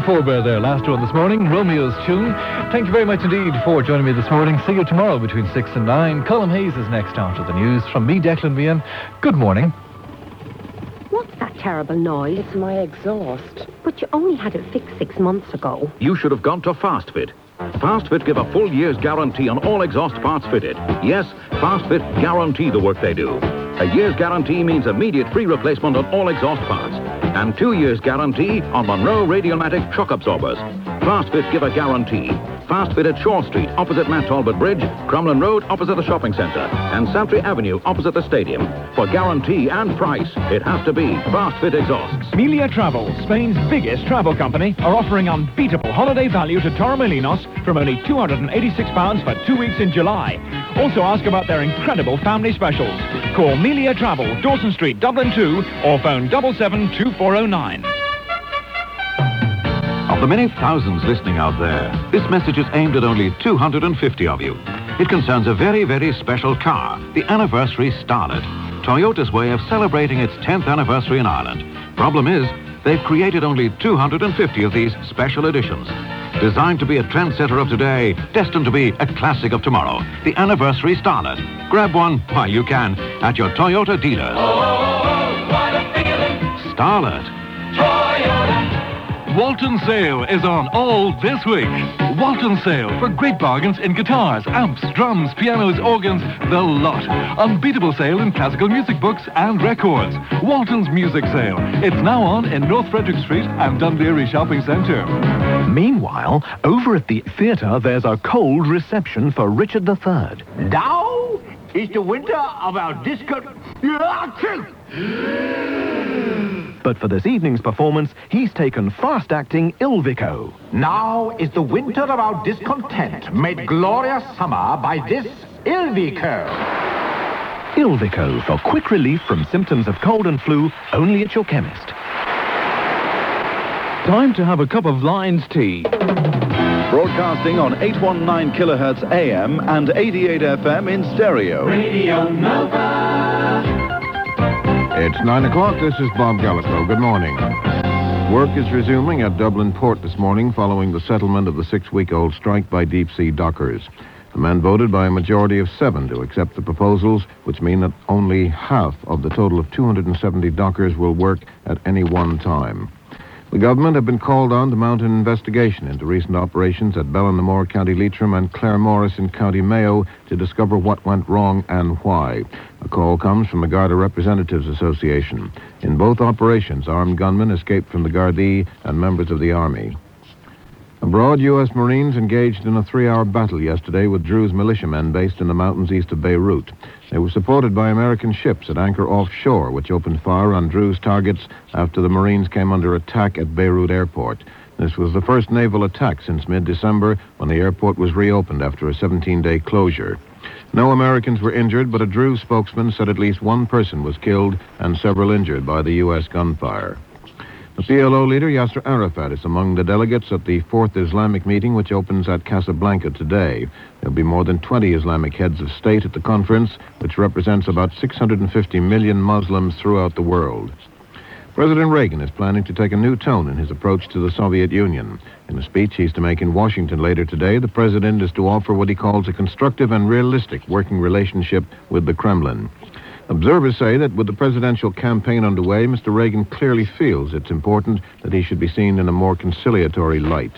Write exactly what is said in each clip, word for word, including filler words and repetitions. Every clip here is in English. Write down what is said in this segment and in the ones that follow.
Stevie Forbear there, last one this morning, Romeo's Tune. Thank you very much indeed for joining me this morning. See you tomorrow between six and nine. Colin Hayes is next after the news. From me, Declan Meehan, good morning. What's that terrible noise? It's my exhaust. But you only had it fixed six months ago. You should have gone to FastFit. FastFit give a full year's guarantee on all exhaust parts fitted. Yes, FastFit guarantee the work they do. A year's guarantee means immediate free replacement on all exhaust parts. And two years guarantee on Monroe Radiomatic shock absorbers. FastFit give a guarantee. FastFit at Shore Street, opposite Matt Talbot Bridge, Crumlin Road, opposite the shopping centre, and Santry Avenue, opposite the stadium. For guarantee and price, it has to be FastFit exhausts. Melia Travel, Spain's biggest travel company, are offering unbeatable holiday value to Torremolinos from only two hundred eighty-six pounds for two weeks in July. Also ask about their incredible family specials. Call Melia Travel, Dawson Street, Dublin two, or phone double seven two four oh nine. Of the many thousands listening out there, this message is aimed at only two hundred fifty of you. It concerns a very, very special car, the Anniversary Starlet, Toyota's way of celebrating its tenth anniversary in Ireland. Problem is, they've created only two hundred fifty of these special editions. Designed to be a trendsetter of today, destined to be a classic of tomorrow, the Anniversary Starlet. Grab one while you can at your Toyota dealers. Oh, oh, oh, what a feeling. Starlet. Toyota. Walton Sale is on all this week. Walton Sale for great bargains in guitars, amps, drums, pianos, organs, the lot. Unbeatable sale in classical music books and records. Walton's Music Sale. It's now on in North Frederick Street and Dundleary Shopping Centre. Meanwhile, over at the theatre, there's a cold reception for Richard the Third. Now is the winter of our disco... But for this evening's performance, he's taken fast-acting Ilvico. Now is the winter of our discontent, made glorious summer by this Ilvico. Ilvico for quick relief from symptoms of cold and flu, only at your chemist. Time to have a cup of Lions tea. Broadcasting on eight nineteen kilohertz A M and eighty-eight F M in stereo. Radio Nova. It's nine o'clock. This is Bob Gallico. Good morning. Work is resuming at Dublin Port this morning following the settlement of the six-week-old strike by deep-sea dockers. The men voted by a majority of seven to accept the proposals, which mean that only half of the total of two hundred seventy dockers will work at any one time. The government have been called on to mount an investigation into recent operations at Ballinamore, County Leitrim, and Claremorris in County Mayo to discover what went wrong and why. A call comes from the Garda Representatives Association. In both operations, armed gunmen escaped from the Gardaí and members of the Army. Abroad, U S Marines engaged in a three-hour battle yesterday with Druze militiamen based in the mountains east of Beirut. They were supported by American ships at anchor offshore, which opened fire on Druze targets after the Marines came under attack at Beirut Airport. This was the first naval attack since mid-December, when the airport was reopened after a seventeen-day closure. No Americans were injured, but a Druze spokesman said at least one person was killed and several injured by the U S gunfire. The P L O leader, Yasser Arafat, is among the delegates at the Fourth Islamic meeting, which opens at Casablanca today. There'll be more than twenty Islamic heads of state at the conference, which represents about six hundred fifty million Muslims throughout the world. President Reagan is planning to take a new tone in his approach to the Soviet Union. In a speech he's to make in Washington later today, the president is to offer what he calls a constructive and realistic working relationship with the Kremlin. Observers say that with the presidential campaign underway, Mister Reagan clearly feels it's important that he should be seen in a more conciliatory light.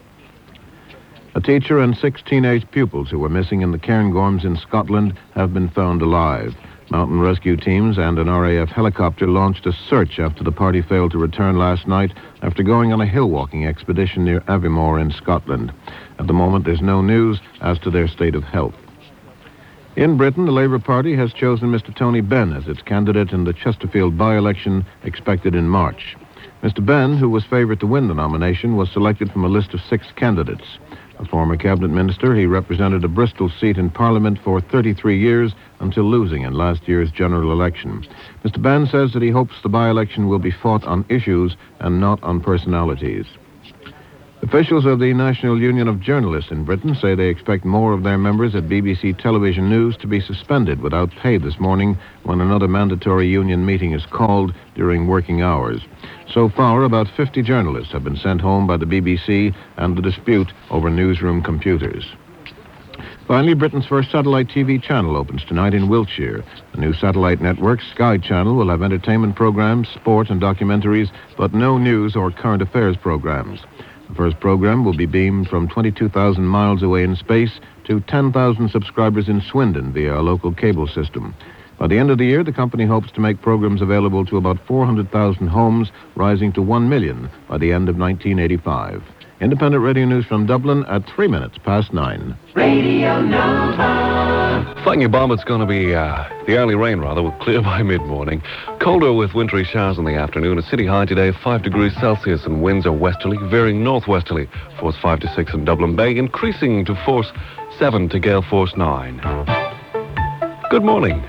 A teacher and six teenage pupils who were missing in the Cairngorms in Scotland have been found alive. Mountain rescue teams and an R A F helicopter launched a search after the party failed to return last night after going on a hill-walking expedition near Aviemore in Scotland. At the moment, there's no news as to their state of health. In Britain, the Labour Party has chosen Mister Tony Benn as its candidate in the Chesterfield by-election expected in March. Mister Benn, who was favoured to win the nomination, was selected from a list of six candidates. A former cabinet minister, he represented a Bristol seat in Parliament for thirty-three years until losing in last year's general election. Mister Benn says that he hopes the by-election will be fought on issues and not on personalities. The Officials of the National Union of Journalists in Britain say they expect more of their members at B B C Television News to be suspended without pay this morning when another mandatory union meeting is called during working hours. So far, about fifty journalists have been sent home by the B B C and the dispute over newsroom computers. Finally, Britain's first satellite T V channel opens tonight in Wiltshire. The new satellite network, Sky Channel, will have entertainment programs, sport and documentaries, but no news or current affairs programs. The first program will be beamed from twenty-two thousand miles away in space to ten thousand subscribers in Swindon via a local cable system. By the end of the year, the company hopes to make programs available to about four hundred thousand homes, rising to one million by the end of nineteen eighty-five. Independent Radio News from Dublin at three minutes past nine. Radio Nova. Fighting a bomb, it's going to be uh, the early rain, rather, will clear by mid-morning. Colder with wintry showers in the afternoon. A city high today, five degrees Celsius, and winds are westerly, veering northwesterly. Force five to six in Dublin Bay, increasing to force seven to gale force nine. Good morning.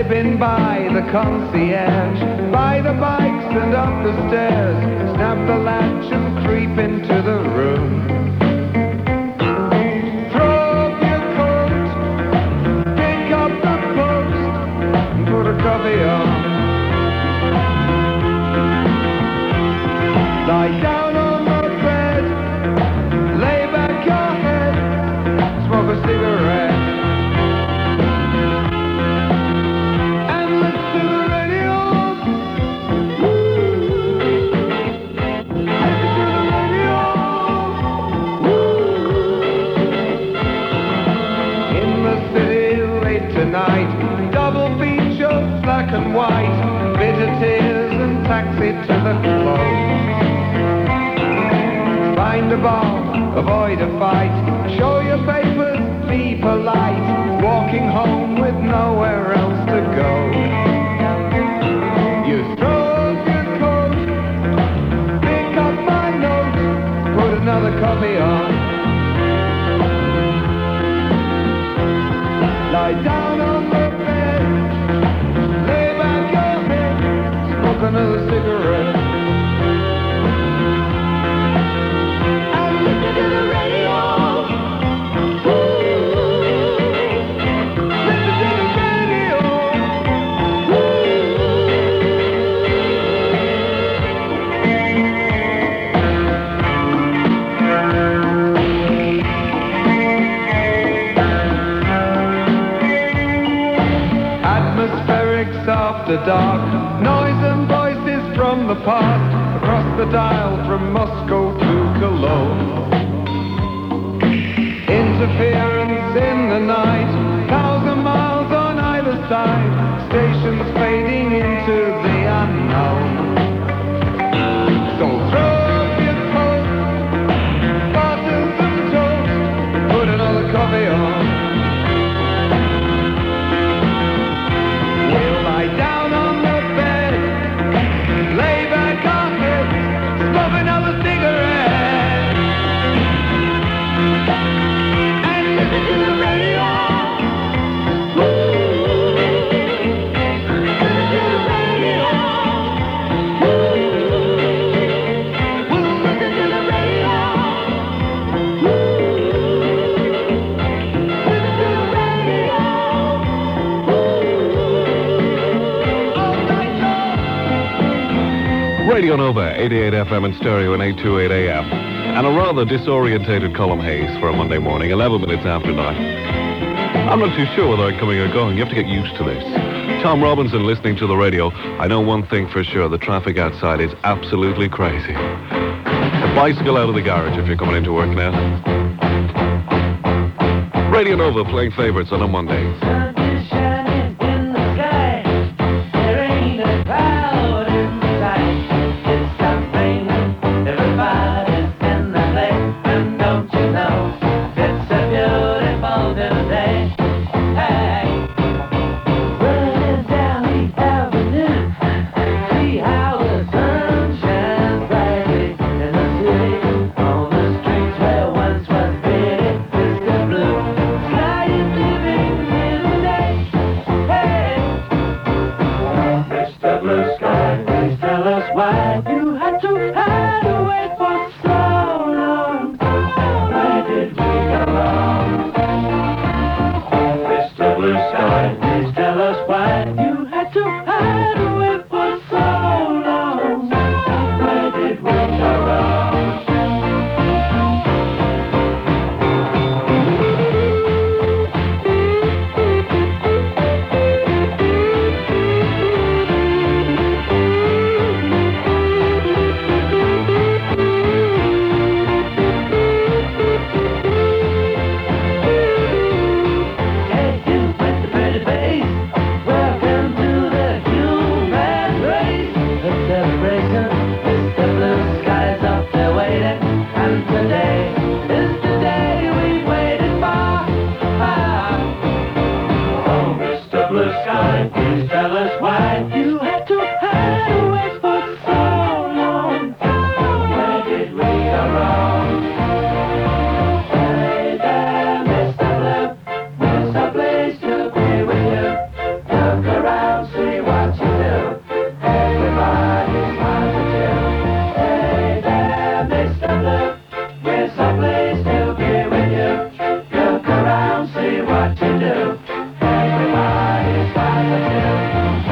slipping by the concierge, by the bikes and up the stairs, snap the latch and creep into the room. Throw up your coat, pick up the post, and put a coffee on. Lie down on the bed, lay back your head, smoke a cigarette. And white, bitter tears and taxi to the close. Find a bar, avoid a fight, show your papers, be polite, walking home with nowhere else to go. You throw up your coat, pick up my note, put another copy on. Lie down on the another cigarette and listen to the radio. Ooh, listen to the radio. Atmospherics after dark, noise and from the past, across the dial from Moscow to Cologne. Interference in the night, thousand miles on either side, stations fading into the unknown. So throw up your coat, buttons and toast, put another coffee on. We'll lie down on the bed, lay back our heads, smoke another cigarette, and listen to the radio. Ooh, listen to the radio. Ooh, we'll listen to the radio. Ooh, listen to the radio. Ooh, all night long. Radio Nova, eighty-eight F M in stereo and eight twenty-eight A M. And a rather disorientated Colm Hayes for a Monday morning, eleven minutes after nine. I'm not too sure whether I'm coming or going. You have to get used to this. Tom Robinson listening to the radio. I know one thing for sure. The traffic outside is absolutely crazy. A bicycle out of the garage if you're coming into work now. Radio Nova playing favorites on a Monday. Look around. you do. Everybody smiles at you.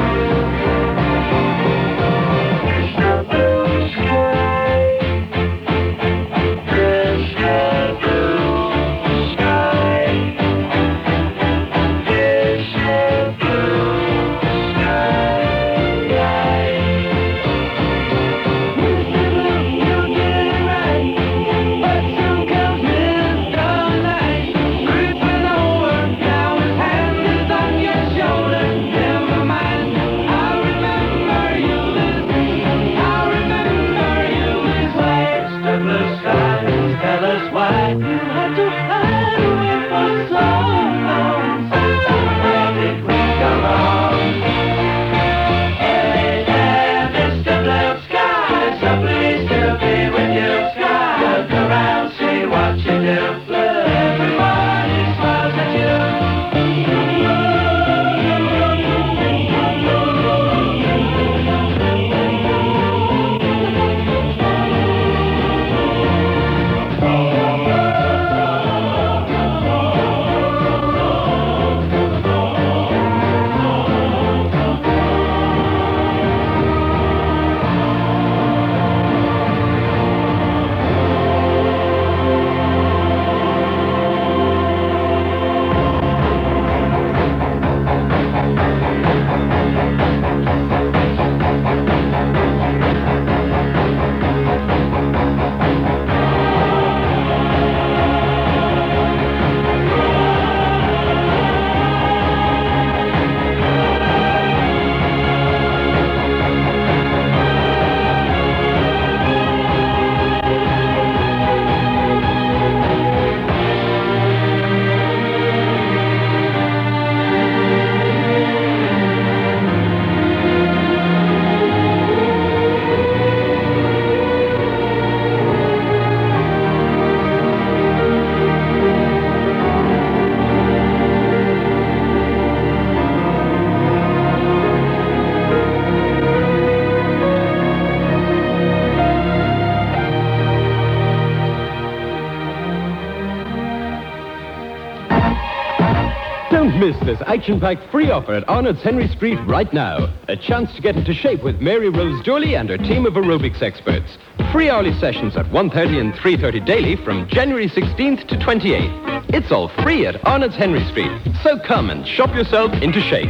Don't miss this action-packed free offer at Arnott's Henry Street right now. A chance to get into shape with Mary Rose Dooley and her team of aerobics experts. Free hourly sessions at one thirty and three thirty daily from January sixteenth to twenty-eighth. It's all free at Arnott's Henry Street. So come and shop yourself into shape.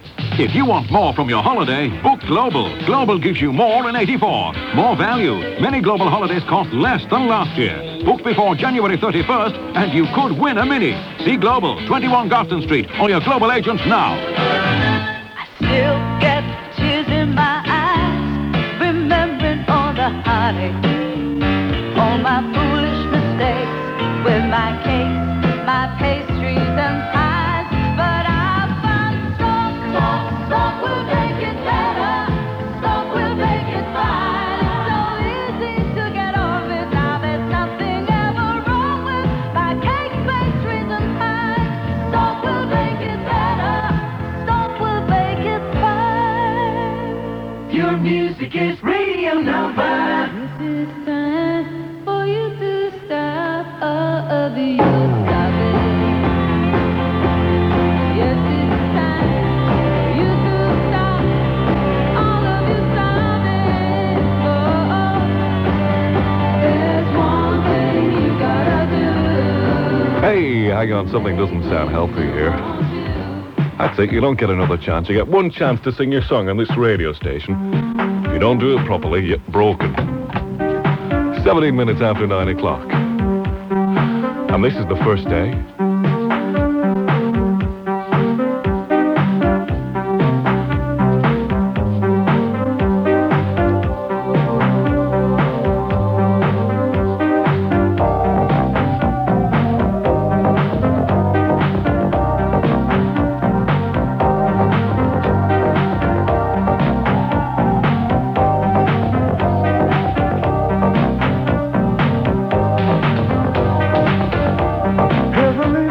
If you want more from your holiday, book Global. Global gives you more in eighty-four. More value. Many Global holidays cost less than last year. Book before January thirty-first and you could win a Mini. See Global, twenty-one Garton Street, or your Global agents now. I still get tears in my eyes, remembering all the heartache, all my foolish mistakes with my cakes, my pastries and pies. But I found salt, salt, salt will make it better, salt will make it fine. It's so easy to get over it now. There's nothing ever wrong with my cakes, pastries and pies. Salt will make it better, salt will make it fine. Your music is Radio Nova. This is time for you to stop all of the stop it. Yes, it's time you to stop all of you stop it. Oh, there's one thing you gotta do. Hey, hang on, something doesn't sound healthy here. That's it, you don't get another chance. You get one chance to sing your song on this radio station. If you don't do it properly, you're broken. seventeen minutes after nine o'clock. And this is the first day. Heaven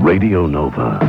Radio Nova.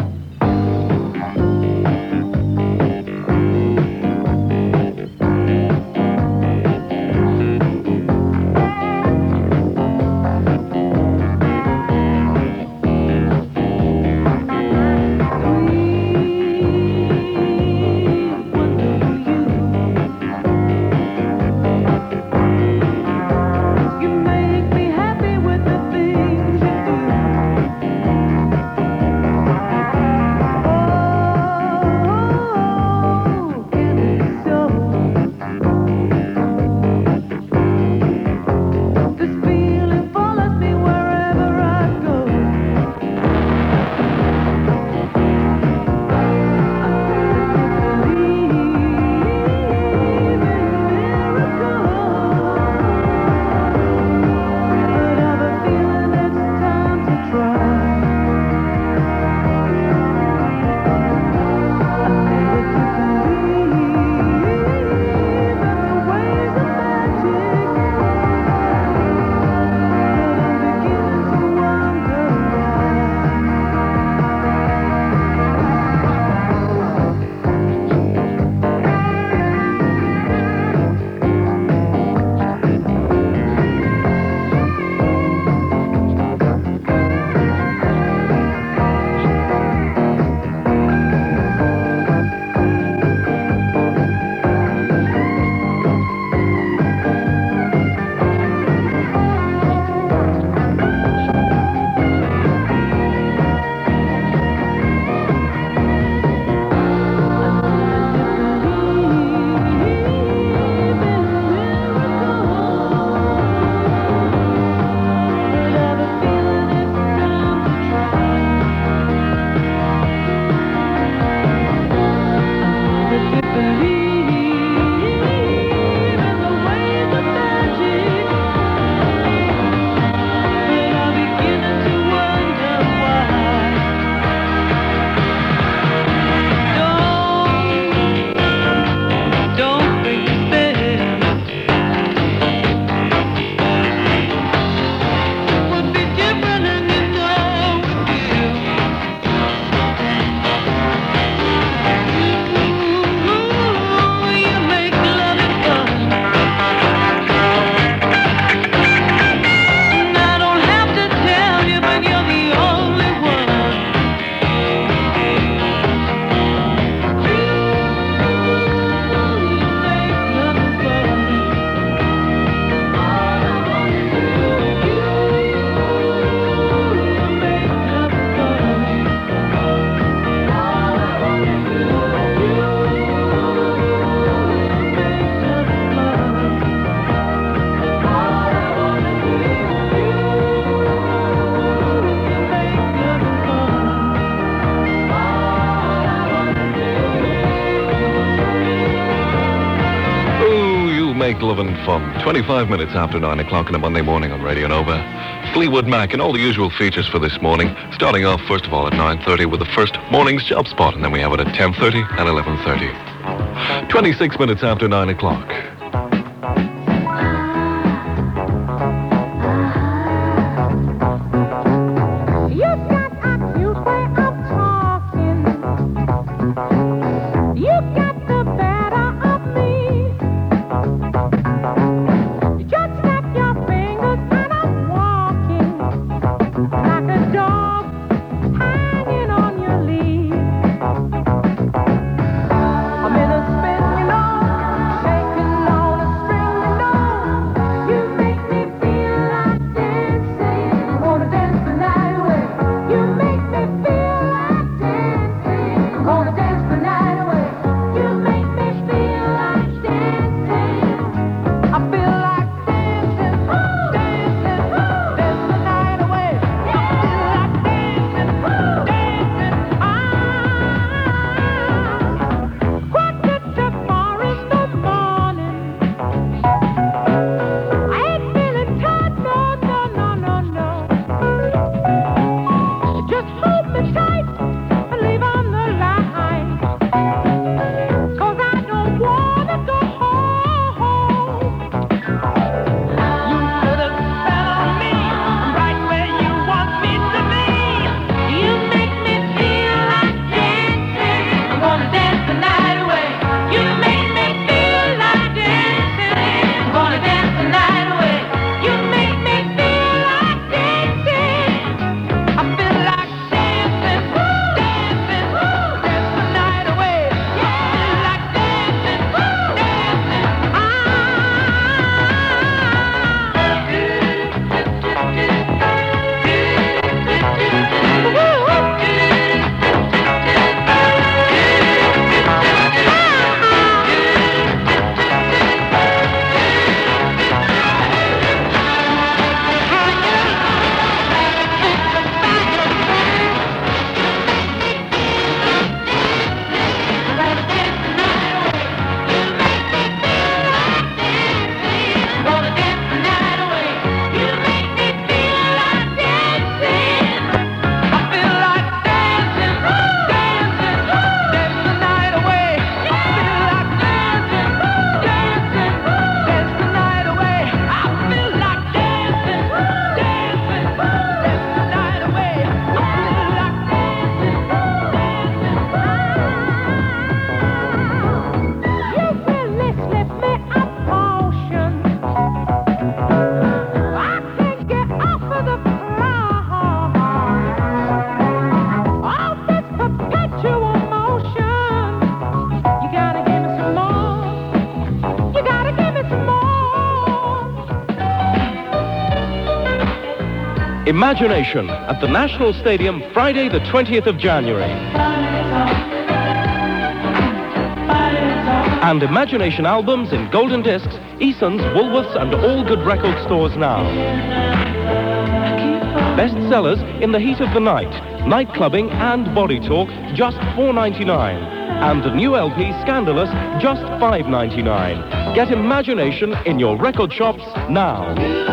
Make Lovin' Fun. twenty-five minutes after nine o'clock on a Monday morning on Radio Nova. Fleetwood Mac and all the usual features for this morning. Starting off, first of all, at nine thirty with the first morning's job spot, and then we have it at ten thirty and eleven thirty. twenty-six minutes after nine o'clock. I'm in a spin, you know, shaking Imagination at the National Stadium, Friday the twentieth of January. And Imagination albums in golden discs, Eason's, Woolworths and all good record stores now. Bestsellers in the heat of the night, night clubbing and body talk, just four ninety-nine. And the new L P Scandalous, just five ninety-nine. Get Imagination in your record shops now.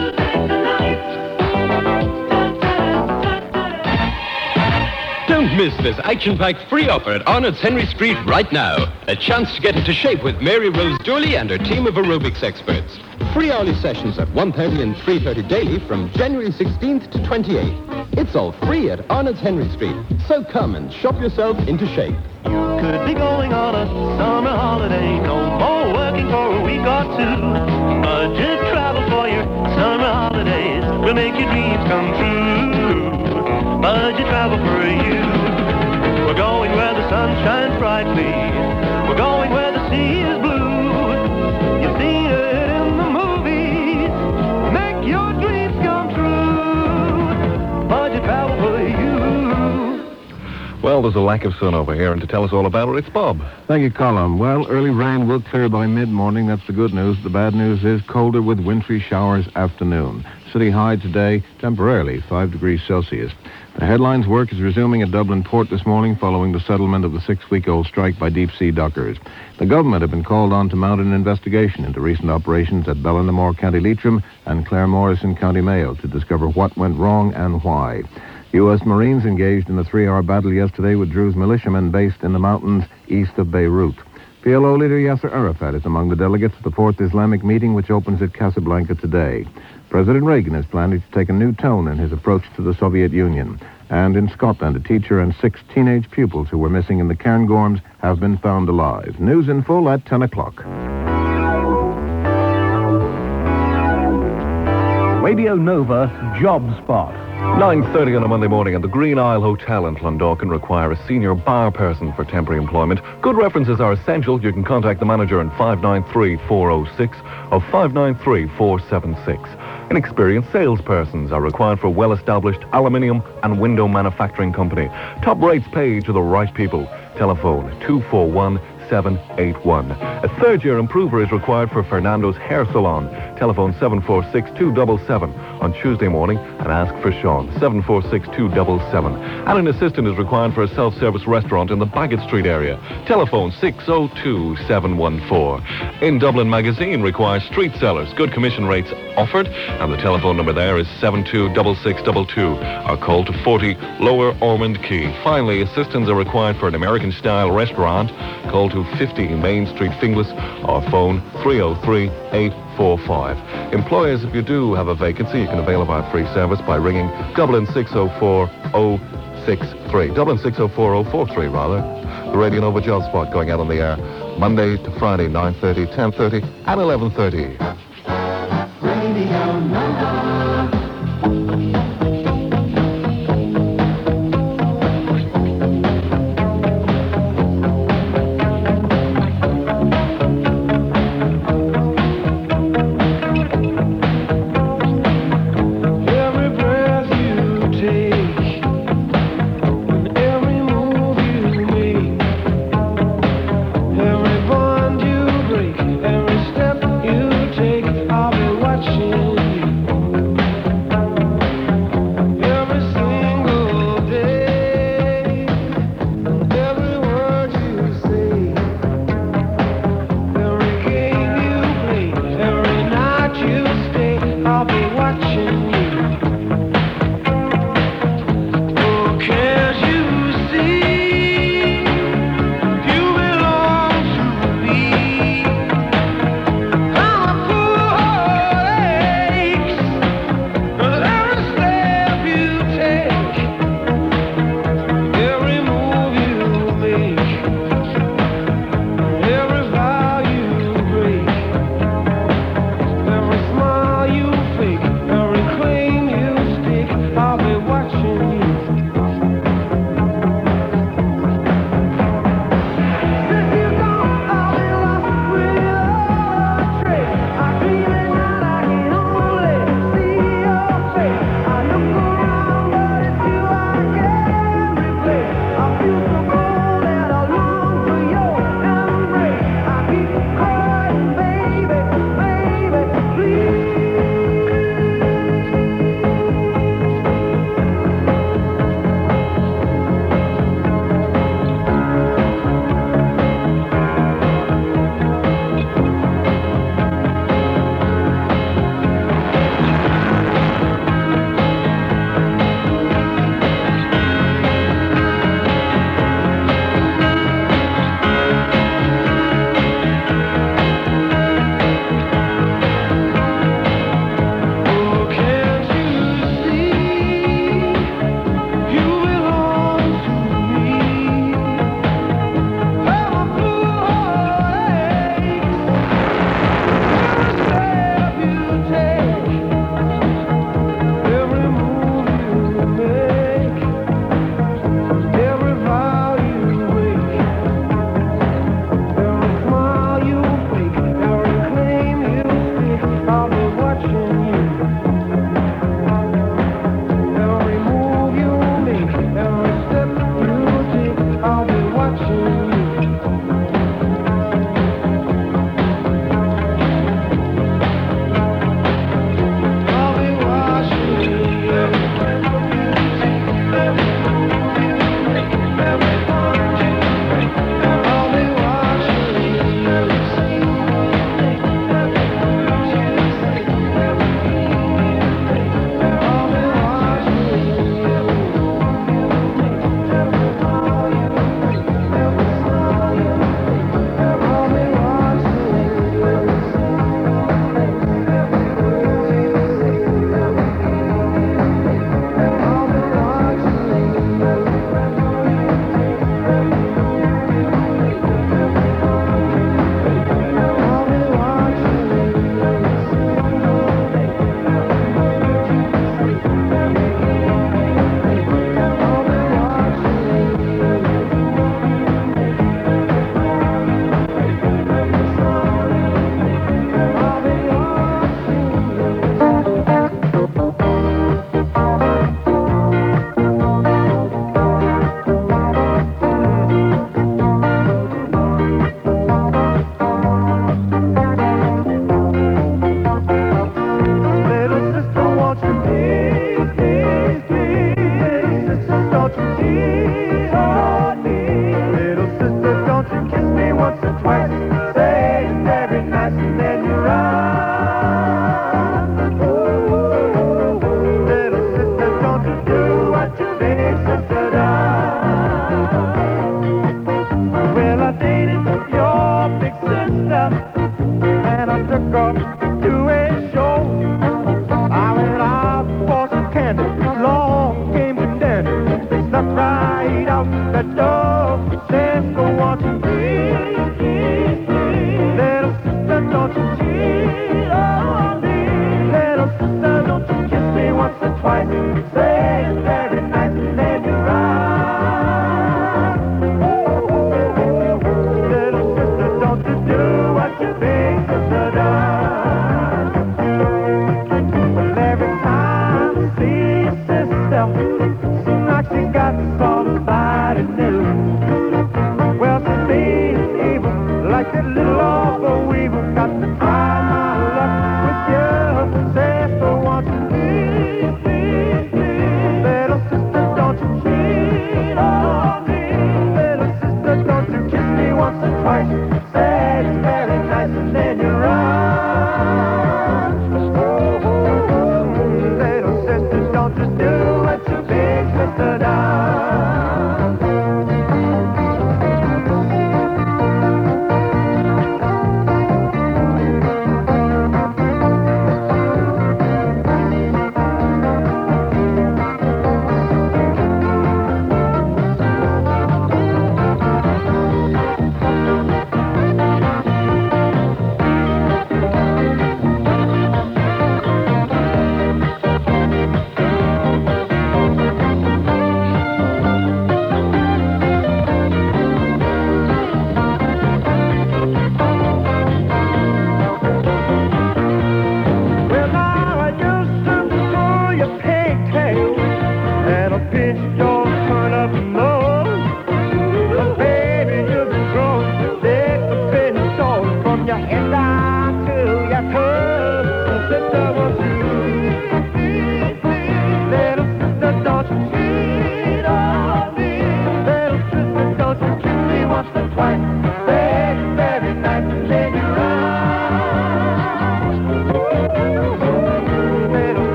Don't miss this action-packed free offer at Arnott's Henry Street right now. A chance to get into shape with Mary Rose Dooley and her team of aerobics experts. Free hourly sessions at one thirty and three thirty daily from January sixteenth to twenty-eighth. It's all free at Arnott's Henry Street. So come and shop yourself into shape. Could be going on a summer holiday, no more working for a week or two. Budget travel for your summer holidays will make your dreams come true. Budget travel for you. We're going where the sun shines brightly. We're going where the sea is blue. You've seen it in the movies. Make your dreams come true. Budget travel for you. Well, there's a lack of sun over here, and to tell us all about it, it's Bob. Thank you, Colin. Well, early rain will clear by mid-morning. That's the good news. The bad news is colder with wintry showers afternoon. City high today, temporarily, five degrees Celsius. The headlines work is resuming at Dublin Port this morning following the settlement of the six-week-old strike by deep-sea dockers. The government have been called on to mount an investigation into recent operations at Ballinamore, County Leitrim, and Claremorris in County Mayo to discover what went wrong and why. U S Marines engaged in a three-hour battle yesterday with Druze militiamen based in the mountains east of Beirut. P L O leader Yasser Arafat is among the delegates at the fourth Islamic meeting, which opens at Casablanca today. President Reagan is planning to take a new tone in his approach to the Soviet Union. And in Scotland, a teacher and six teenage pupils who were missing in the Cairngorms have been found alive. News in full at ten o'clock. Radio Nova Job Spot. nine thirty on a Monday morning at the Green Isle Hotel in Clondalkin require a senior bar person for temporary employment. Good references are essential. You can contact the manager on five nine three, four oh six or five nine three, four seven six. Inexperienced salespersons are required for a well-established aluminium and window manufacturing company. Top rates paid to the right people. Telephone two four one, seven eight one. A third-year improver is required for Fernando's Hair Salon. Telephone seven four six, two seven seven on Tuesday morning and ask for Sean. seven four six, two seven seven. And an assistant is required for a self-service restaurant in the Bagot Street area. Telephone six oh two, seven one four. In Dublin Magazine requires street sellers. Good commission rates offered, and the telephone number there is seven two six six two two. Or call to forty Lower Ormond Quay. Finally, assistants are required for an American-style restaurant. Call to fifty Main Street, Finglas, or phone three oh three, eight four five. Employers, if you do have a vacancy, you can avail of our free service by ringing Dublin six oh four oh six three. Dublin six oh four oh four three, rather. The Radio Nova Job Spot going out on the air Monday to Friday, nine thirty, ten thirty, and eleven thirty. Radio Nova. Every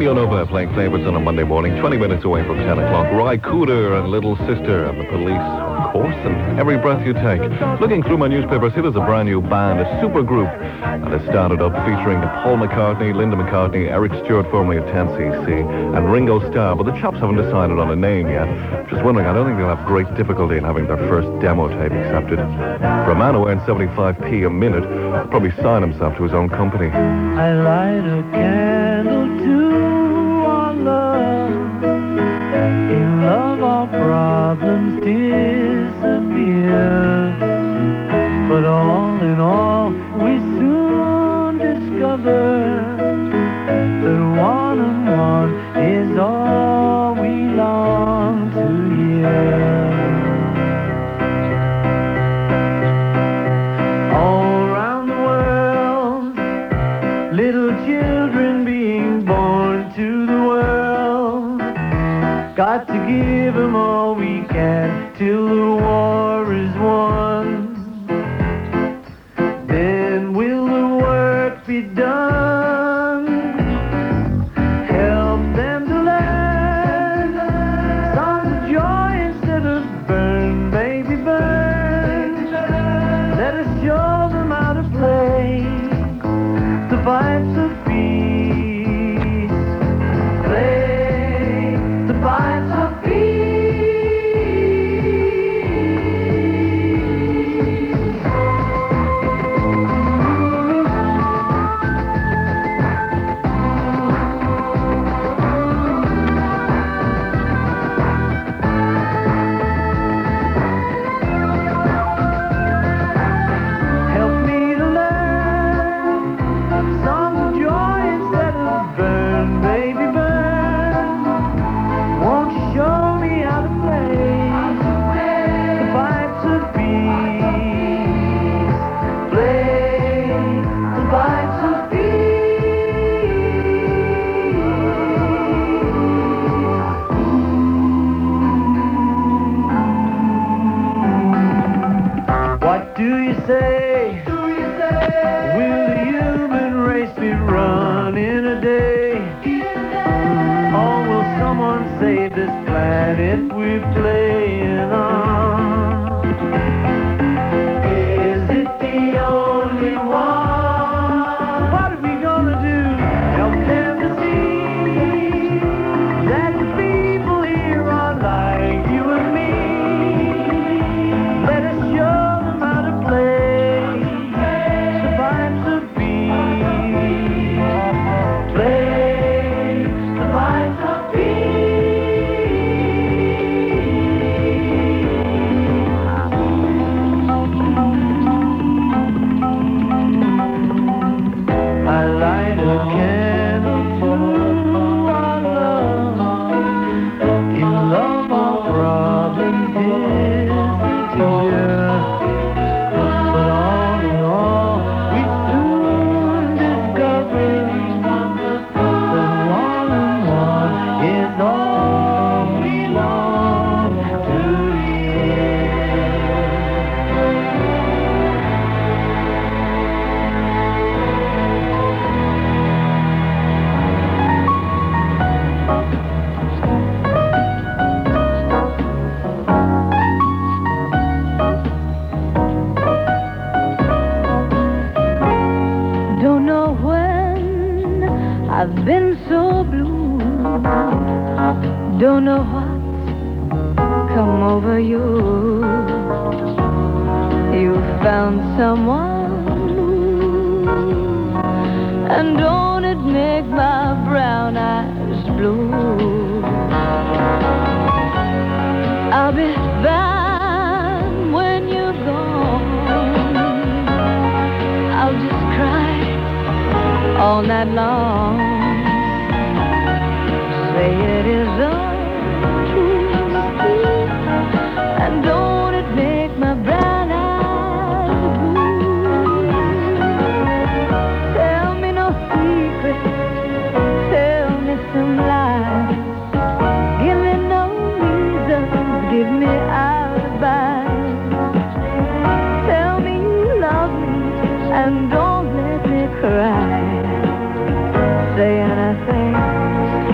Radio Nova playing favourites on a Monday morning, twenty minutes away from ten o'clock. Ry Cooder and Little Sister and the Police, of course, and Every Breath You Take. Looking through my newspaper, see there's a brand new band, a super group, and it started up featuring Paul McCartney, Linda McCartney, Eric Stewart, formerly of ten C C, and Ringo Starr, but the chaps haven't decided on a name yet. Just wondering, I don't think they'll have great difficulty in having their first demo tape accepted. For a man who earns seventy-five p a minute, he'll probably sign himself to his own company. I light a candle to our love. In love our problems disappear. But all in all we soon discover that one and one is all we long to hear. All around the world, little children being born to the world. Got to give them all we can till the war is won. Then will the work be done? Help them to learn songs of joy instead of burn, baby, burn. Let us show them how to play the pipes of peace. Play the pipes of peace. Help me to learn songs of joy instead of burn, baby, burn. Won't you show me how to play the pipes of peace? Play the pipes of peace. What do you say? Will the human race be run in a day? Or will someone save this planet we're playing on? Is it the only one? What are we gonna do? Help them to see that the people here are like you and me. Let us show them how to play the pipes of peace. Play the pipes of peace. I light a candle to our love. In love our problems disappear. But all in all we soon discover that one and one is all we long to hear. Don't know when I've been so blue. Don't know what's come over you. You found someone new, and don't it make my brown eyes blue? I'll be fine when you're gone. I'll just cry all night long. Say it is untrue, and don't it make my brown eyes blue? Tell me no secrets, tell me some lies. Give me no reasons, give me alibis. Tell me you love me and don't let me cry. Say anything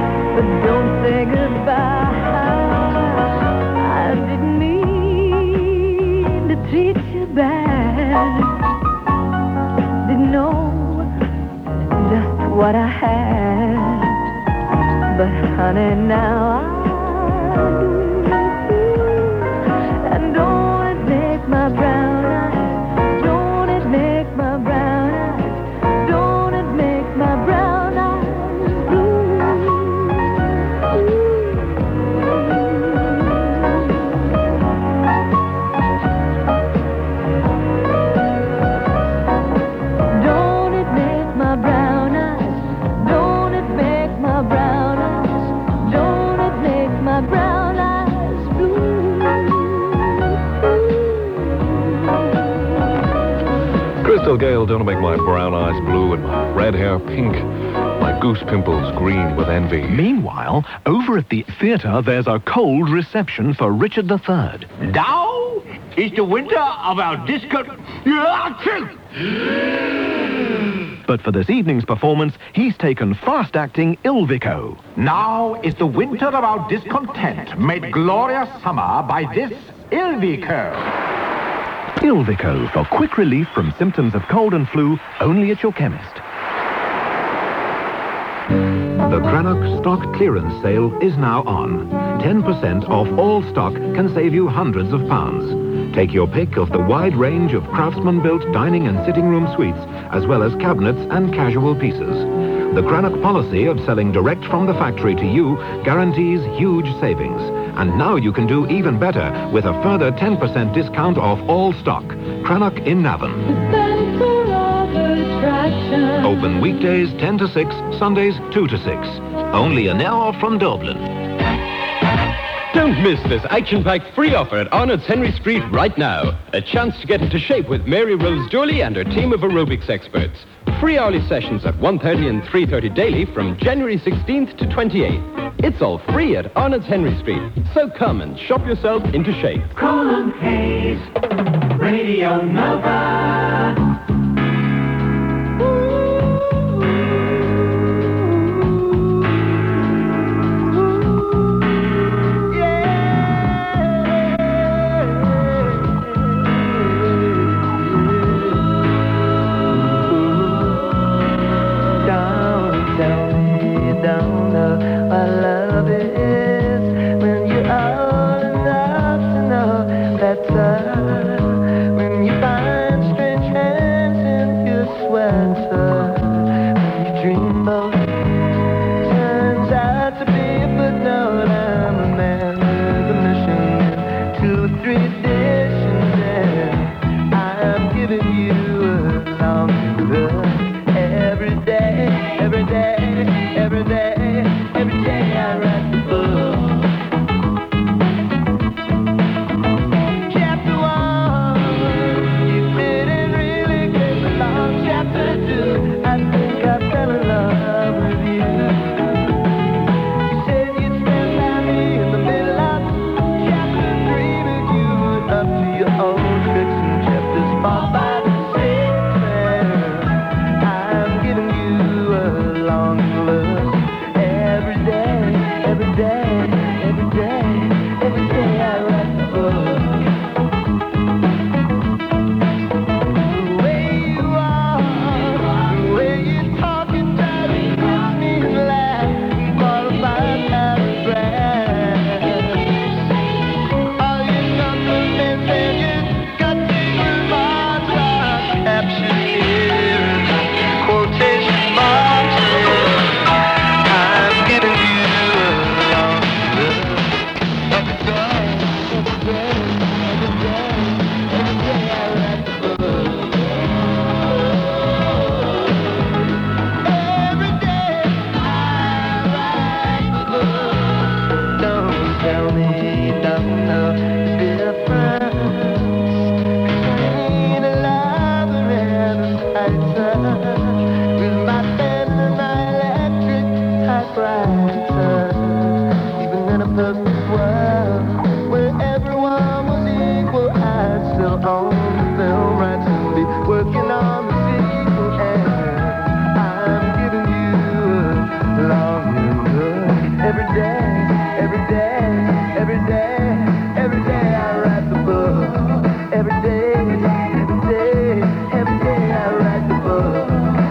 what I had. But honey, now I do. And don't it make my brown eyes, don't it make my brown eyes, don't it make my brown eyes blue. Don't it make my brown eyes, don't it make my brown eyes, don't it make my brown eyes blue. Crystal Gale, don't make my brown eyes blue and my red hair pink, my goose pimples green with envy. Meanwhile, over at the theatre, there's a cold reception for Richard the Third. Now is the winter of our disco... But for this evening's performance, he's taken fast-acting Ilvico. Now is the winter of our discontent made glorious summer by this Ilvico. Ilvico for quick relief from symptoms of cold and flu, only at your chemist. The Cranach stock clearance sale is now on. ten percent off all stock can save you hundreds of pounds. Take your pick of the wide range of craftsman-built dining and sitting room suites, as well as cabinets and casual pieces. The Cranach policy of selling direct from the factory to you guarantees huge savings. And now you can do even better with a further ten percent discount off all stock. Cranach in Navan. Open weekdays ten to six, Sundays two to six. Only an hour from Dublin. Don't miss this action-packed free offer at Arnott's Henry Street right now. A chance to get into shape with Mary Rose Dooley and her team of aerobics experts. Free hourly sessions at one thirty and three thirty daily from January sixteenth to twenty-eighth. It's all free at Arnott's Henry Street. So come and shop yourself into shape. Colin Hayes, Radio Nova. Every day, every day, every day I write the book.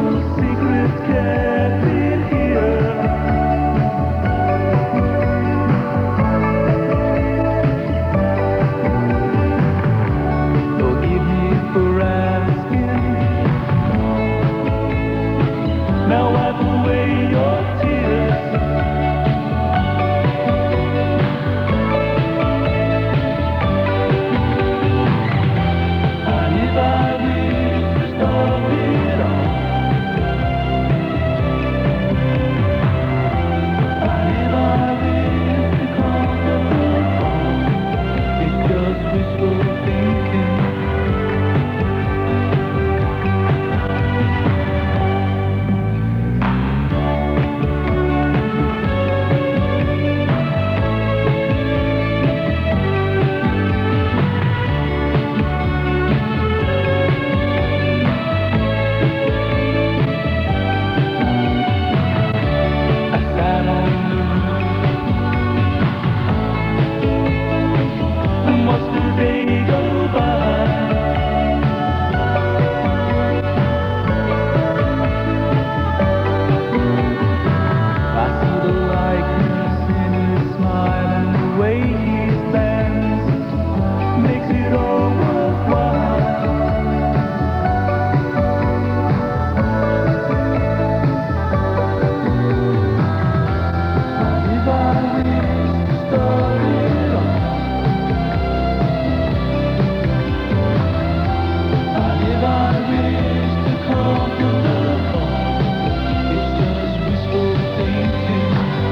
secrets kept in here. Forgive me for asking. Now wipe away your tears. And if I wish to stop it all, and if I wish to conquer the fall, it's just wishful thinking. I sat on the roof and watched the day go by. I see the likeness in his smile and the way he stands makes it all worthwhile. If I wish to start it all, and if I wish to conquer the fall, it's just wishful thinking.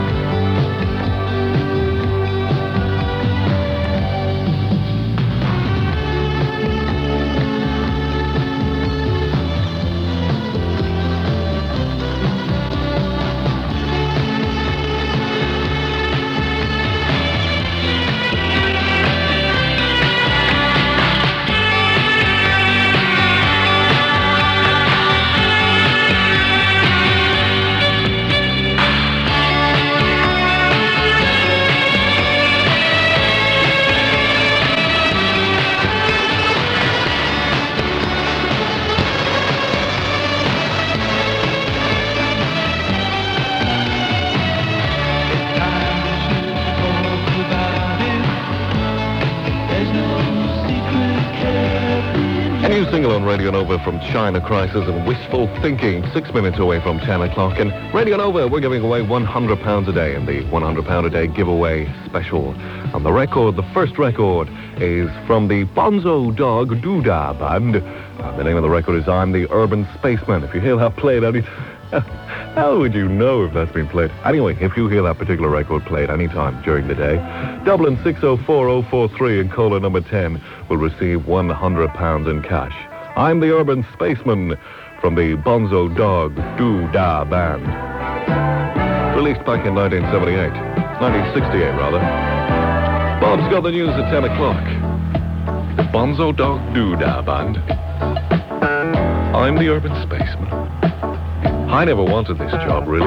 A new single on Radio Nova from China Crisis and Wishful Thinking, six minutes away from ten o'clock. And Radio Nova, we're giving away one hundred pounds a day in the one hundred pounds a day giveaway special. And the record, the first record, is from the Bonzo Dog Doodah Band. Uh, the name of the record is I'm the Urban Spaceman. If you hear that played any... How would you know if that's been played? Anyway, if you hear that particular record played any time during the day, Dublin six oh four oh four three and caller number ten will receive one hundred pounds in cash. I'm the Urban Spaceman from the Bonzo Dog Doodah Band. Released back in nineteen seventy-eight. nineteen sixty-eight, rather. Bob's got the news at ten o'clock. The Bonzo Dog Doodah Band. I'm the Urban Spaceman. I never wanted this job, really.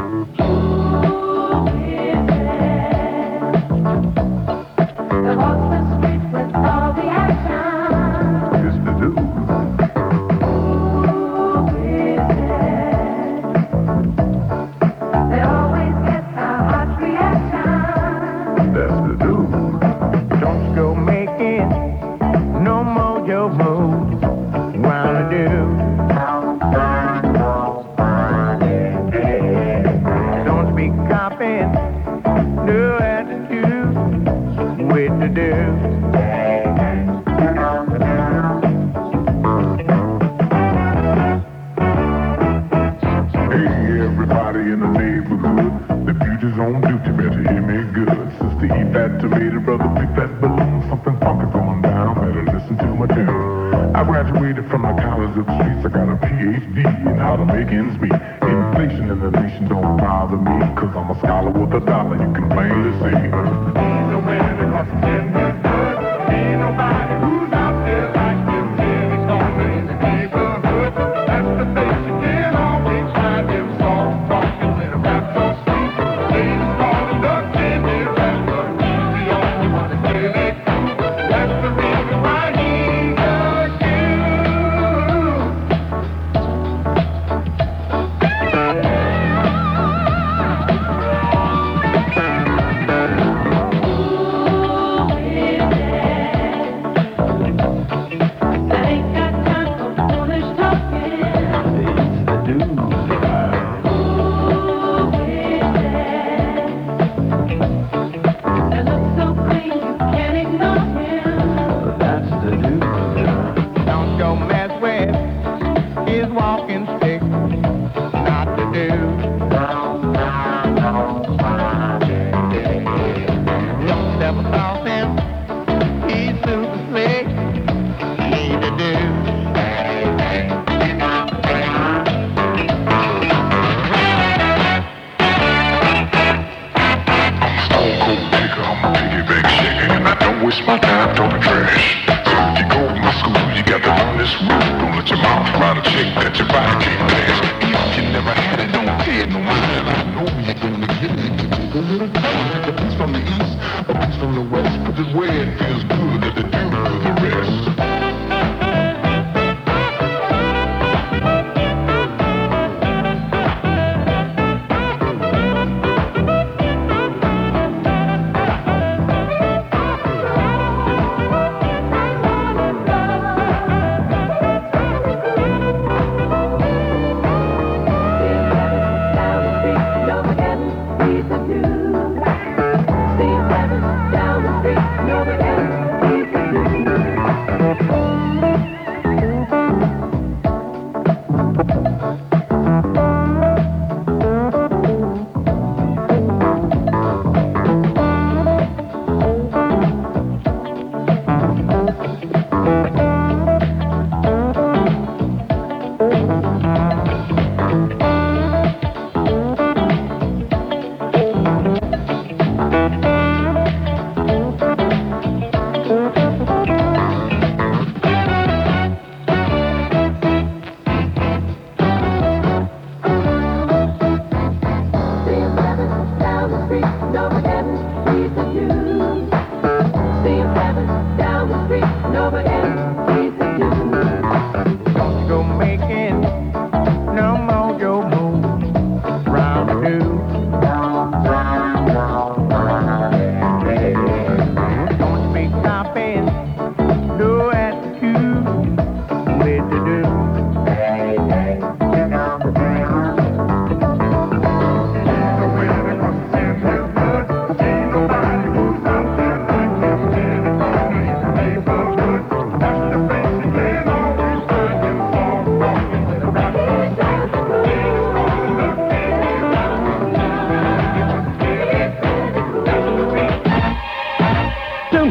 Yes, they do. Yes, they do. Don't you go making no more your moves while I do. Don't be copying no attitude with the dudes. Hey, everybody in the neighborhood, the future's on duty, better hear me good. Sister, eat that tomato, brother, pick that balloon. Something funky going down, better listen to my tune. I graduated from the college of the streets, I got a P H D in how to make ends meet. Inflation in the nation don't bother me, cause I'm a scholar with a dollar, you can plainly see. Ain't no man because it's in this good. Ain't nobody who's out there like them. Living on in the neighborhood, that's the face you get on. They try them soft talking when a rap don't speak. Ladies calling the candy rapper. He's the only one that really cool. That's the reason why he does you.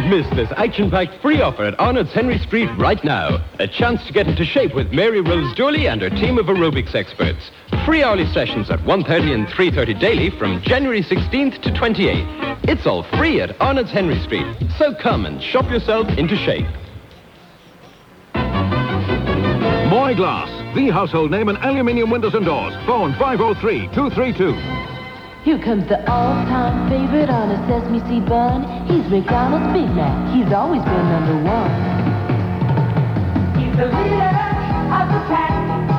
Don't miss this action-packed free offer at Arnott's Henry Street right now. A chance to get into shape with Mary Rose Dooley and her team of aerobics experts. Free hourly sessions at one thirty and three thirty daily from January sixteenth to twenty-eighth. It's all free at Arnott's Henry Street. So come and shop yourself into shape. Moy Glass, the household name in aluminium windows and doors. Phone five oh three, two three two. Here comes the all-time favorite on a sesame seed bun. He's McDonald's Big Mac. He's always been number one. He's the leader of the pack.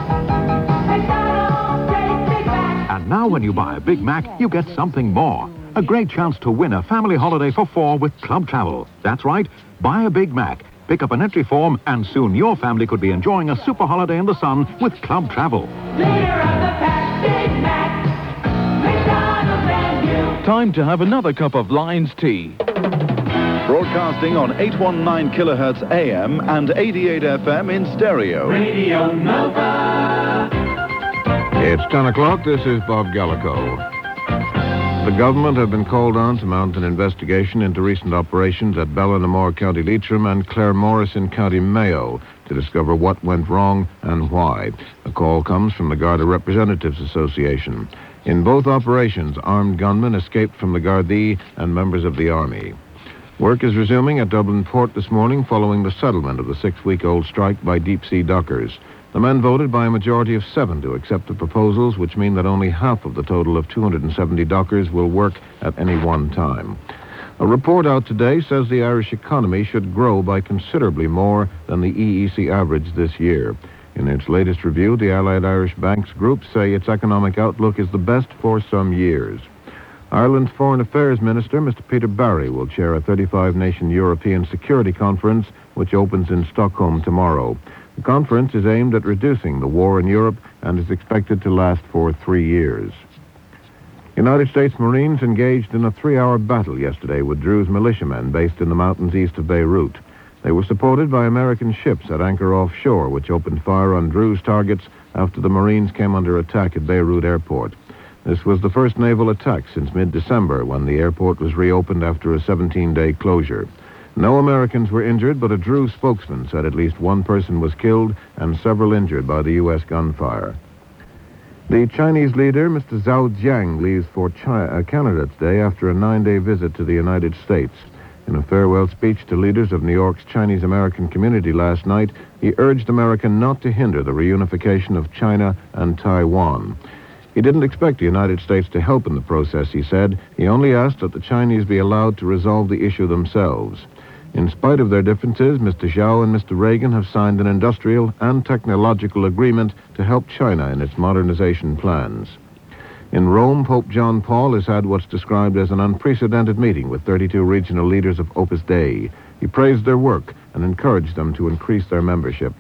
McDonald's great Big Mac. And now when you buy a Big Mac, you get something more. A great chance to win a family holiday for four with Club Travel. That's right. Buy a Big Mac. Pick up an entry form, and soon your family could be enjoying a super holiday in the sun with Club Travel. Leader of the pack, Big Mac. McDonald's and you. Time to have another cup of Lions tea. Broadcasting on eight nineteen kilohertz A M and eighty-eight F M in stereo. Radio Nova. It's ten o'clock. This is Bob Gallico. The government have been called on to mount an investigation into recent operations at Ballinamore, County Leitrim, and Claremorris in County Mayo to discover what went wrong and why. The call comes from the Garda Representatives Association. In both operations, armed gunmen escaped from the Gardaí and members of the Army. Work is resuming at Dublin Port this morning following the settlement of the six-week-old strike by deep-sea dockers. The men voted by a majority of seven to accept the proposals, which mean that only half of the total of two hundred seventy dockers will work at any one time. A report out today says the Irish economy should grow by considerably more than the E E C average this year. In its latest review, the Allied Irish Banks Group say its economic outlook is the best for some years. Ireland's Foreign Affairs Minister, Mister Peter Barry, will chair a thirty-five nation European Security Conference, which opens in Stockholm tomorrow. The conference is aimed at reducing the war in Europe and is expected to last for three years. United States Marines engaged in a three-hour battle yesterday with Druze militiamen based in the mountains east of Beirut. They were supported by American ships at anchor offshore, which opened fire on Druze targets after the Marines came under attack at Beirut Airport. This was the first naval attack since mid-December, when the airport was reopened after a seventeen-day closure. No Americans were injured, but a Druze spokesman said at least one person was killed and several injured by the U S gunfire. The Chinese leader, Mister Zhao Jiang, leaves for China, Canada today after a nine-day visit to the United States. In a farewell speech to leaders of New York's Chinese-American community last night, he urged America not to hinder the reunification of China and Taiwan. He didn't expect the United States to help in the process, he said. He only asked that the Chinese be allowed to resolve the issue themselves. In spite of their differences, Mister Zhao and Mister Reagan have signed an industrial and technological agreement to help China in its modernization plans. In Rome, Pope John Paul has had what's described as an unprecedented meeting with thirty-two regional leaders of Opus Dei. He praised their work and encouraged them to increase their membership.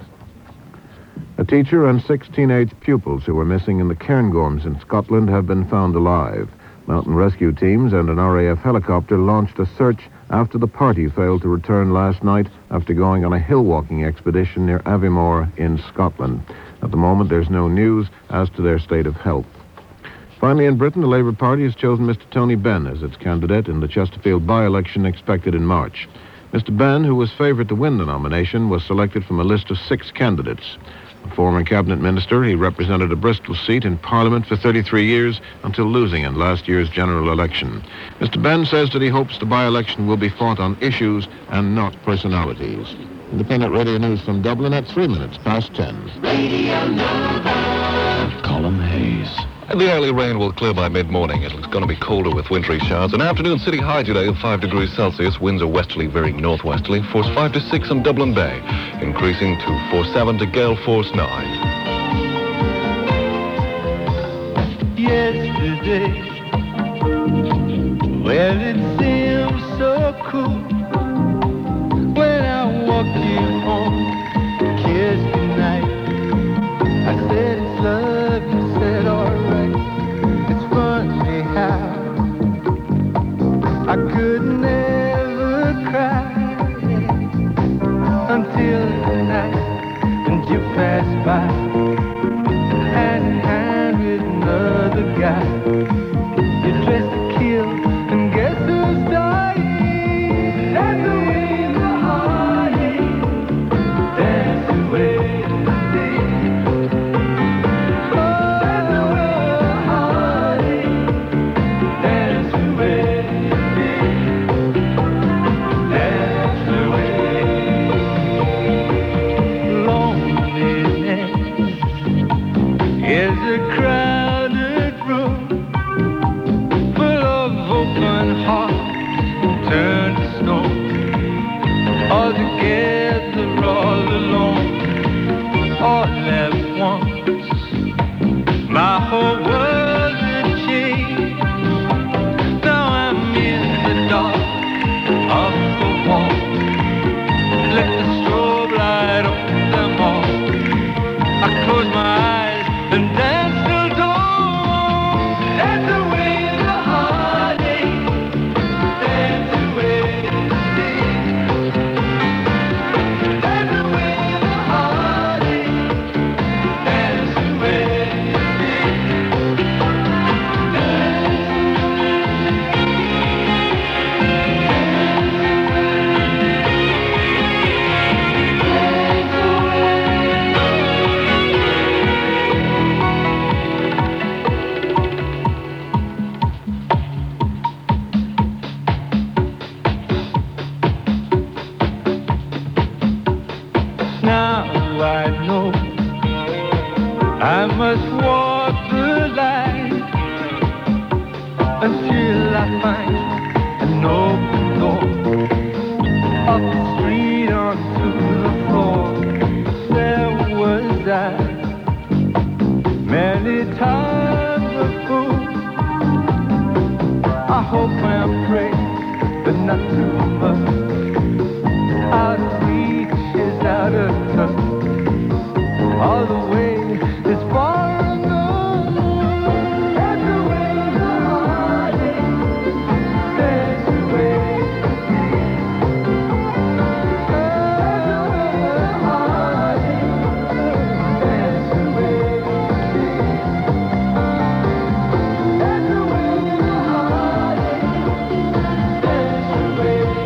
A teacher and six teenage pupils who were missing in the Cairngorms in Scotland have been found alive. Mountain rescue teams and an R A F helicopter launched a search after the party failed to return last night after going on a hill-walking expedition near Aviemore in Scotland. At the moment, there's no news as to their state of health. Finally, in Britain, the Labour Party has chosen Mister Tony Benn as its candidate in the Chesterfield by-election expected in March. Mister Benn, who was favoured to win the nomination, was selected from a list of six candidates. A former cabinet minister, he represented a Bristol seat in Parliament for thirty-three years until losing in last year's general election. Mister Benn says that he hopes the by-election will be fought on issues and not personalities. Independent Radio News from Dublin at three minutes past ten. Radio Nova. Colin Hayes. And the early rain will clear by mid-morning. It's going to be colder with wintry showers. An afternoon city high today of five degrees Celsius. Winds are westerly, veering northwesterly. Force five to six on Dublin Bay. Increasing to force seven to gale force nine. Yesterday, well, it seemed so cool when I walked you home, kissed goodnight. I said it's love, you said alright. It's funny how I could never cry until the night when you passed by, hand in hand with another guy. You dressed to kill, and guess who's There's a crowded room full of open hearts turned to stone. All together, all alone, all at once. My whole world's a change. Now I'm in the dark of the wall. Let the strobe light on them all. I close my eyes and dance till dawn. Dance away the heartache. Dance away the pain. Dance away the heartache. Dance away the Now I know I must walk the line until I find an open door. Up the street onto the floor. There was I many times before. I hope and pray, but not too much. Out of reach is out of touch. All the way is far enough. Dance away the heartache. Dance away the pain. Dance away the heartache. Dance away the pain. Dance away the heartache. Dance away the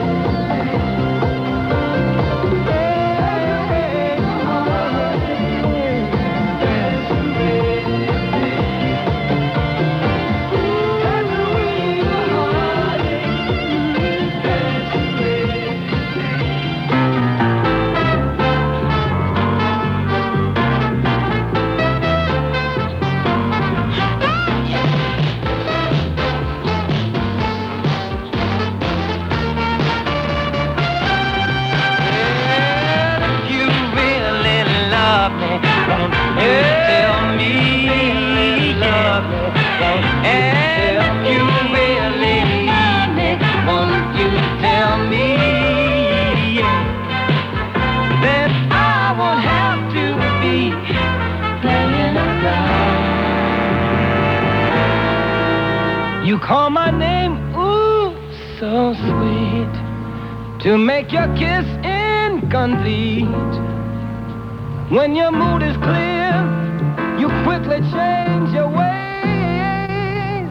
You call my name, ooh, so sweet, to make your kiss incomplete. When your mood is clear, you quickly change your ways.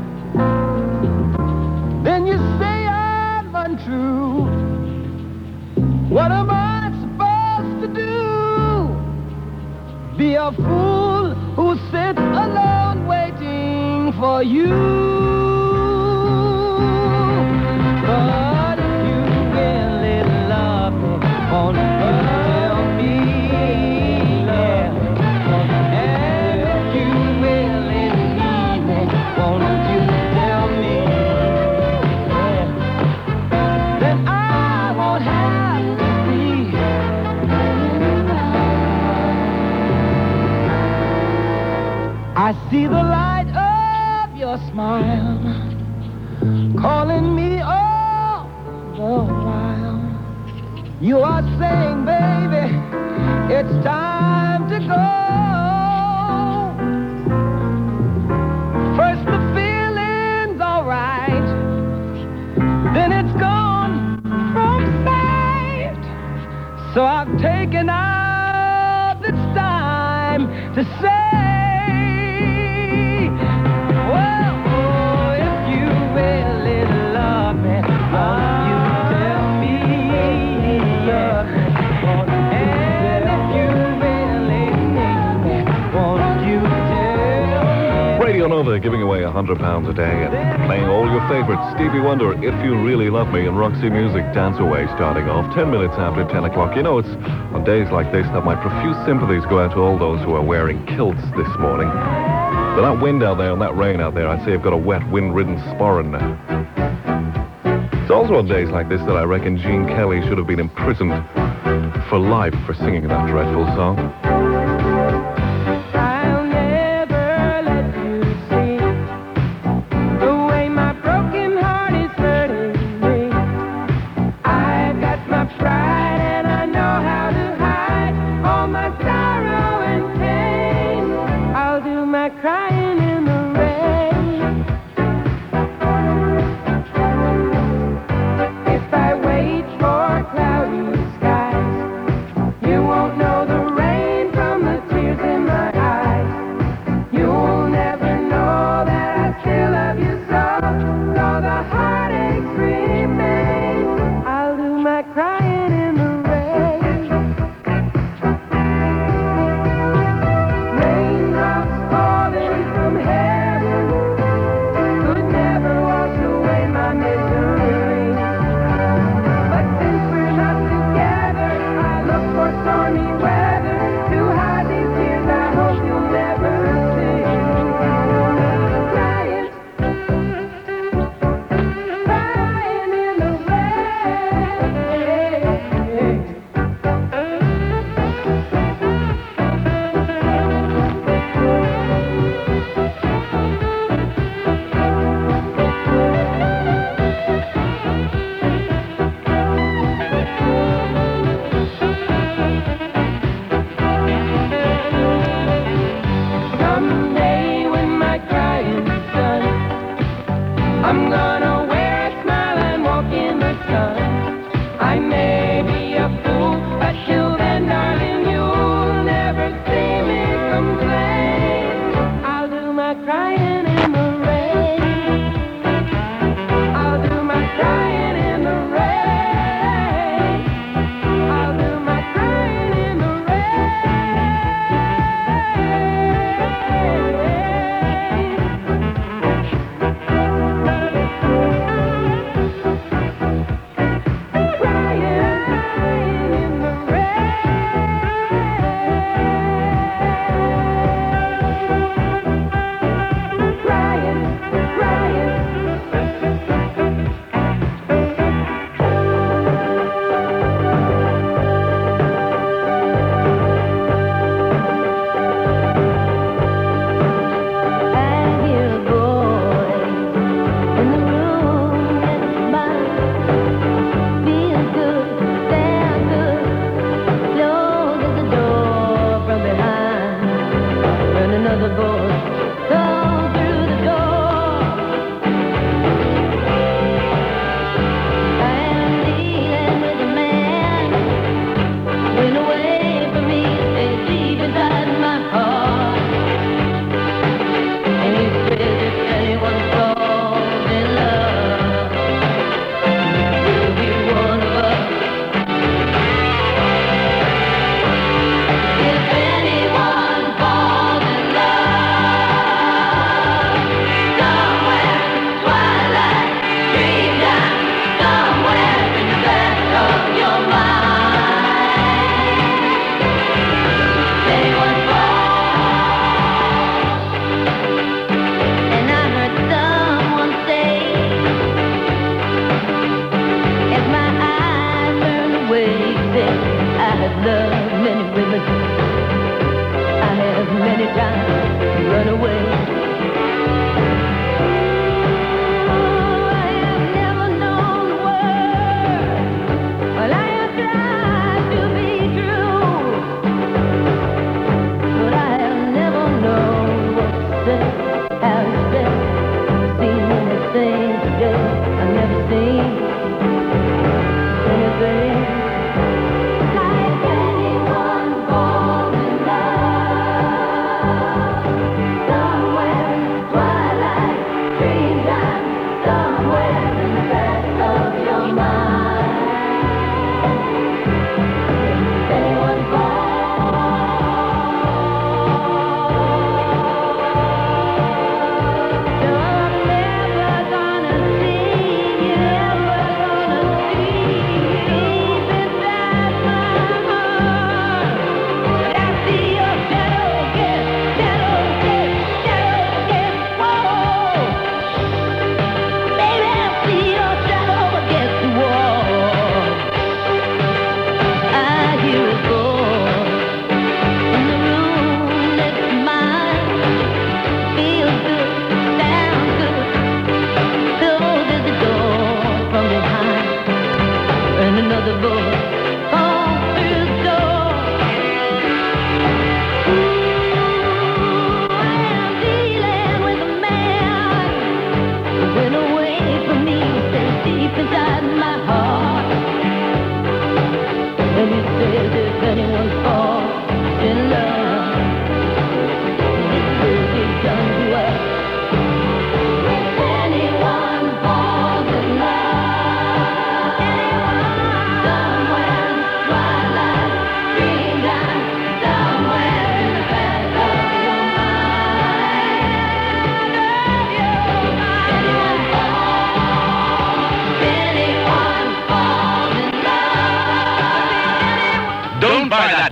Then you say I'm untrue. What am I supposed to do? Be a fool who sits alone waiting for you. But if you really love me, won't you tell me? Yeah. And if you really need me, won't you tell me? Yeah. Then I won't have to be. I see the light of your smile calling me all the while. You are saying, baby, it's time to go. First the feeling's alright, then it's gone from sight. So I've taken out this time to say, Radio Nova giving away one hundred pounds a day and playing all your favorites. Stevie Wonder, If You Really Love Me, and Roxy Music, Dance Away, starting off ten minutes after ten o'clock. You know, it's on days like this that my profuse sympathies go out to all those who are wearing kilts this morning. With that wind out there and that rain out there, I'd say you've got a wet, wind-ridden sporran now. It's also on days like this that I reckon Gene Kelly should have been imprisoned for life for singing that dreadful song.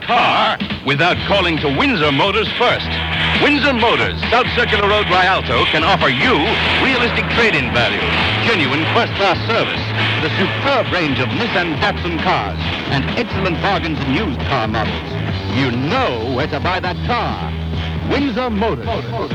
car without calling to Windsor Motors first. Windsor Motors, South Circular Road, Rialto, can offer you realistic trade-in value, genuine first-class service, the superb range of Nissan Datsun cars, and excellent bargains in used car models. You know where to buy that car. Windsor Motors.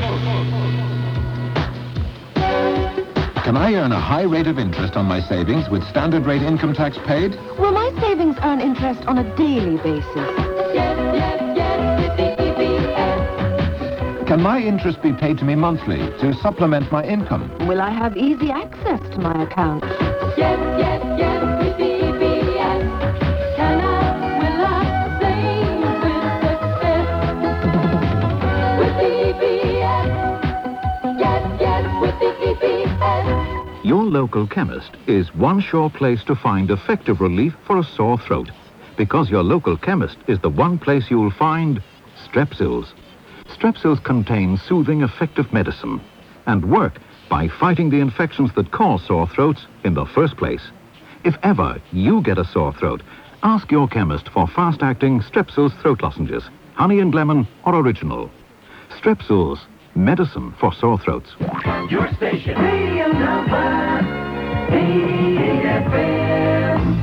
Can I earn a high rate of interest on my savings with standard rate income tax paid? Will my savings earn interest on a daily basis? Yes, yes, yes, with the E B S. Can my interest be paid to me monthly to supplement my income? Will I have easy access to my account? Yes, yes, yes, with the E B S. Can I, will I save with success? With the E B S. Yes, yes, with the E B S. Your local chemist is one sure place to find effective relief for a sore throat. Because your local chemist is the one place you'll find Strepsils. Strepsils contain soothing, effective medicine and work by fighting the infections that cause sore throats in the first place. If ever you get a sore throat, ask your chemist for fast-acting Strepsils throat lozenges, honey and lemon or original. Strepsils, medicine for sore throats. Your station. Radio number eighty-eight F M.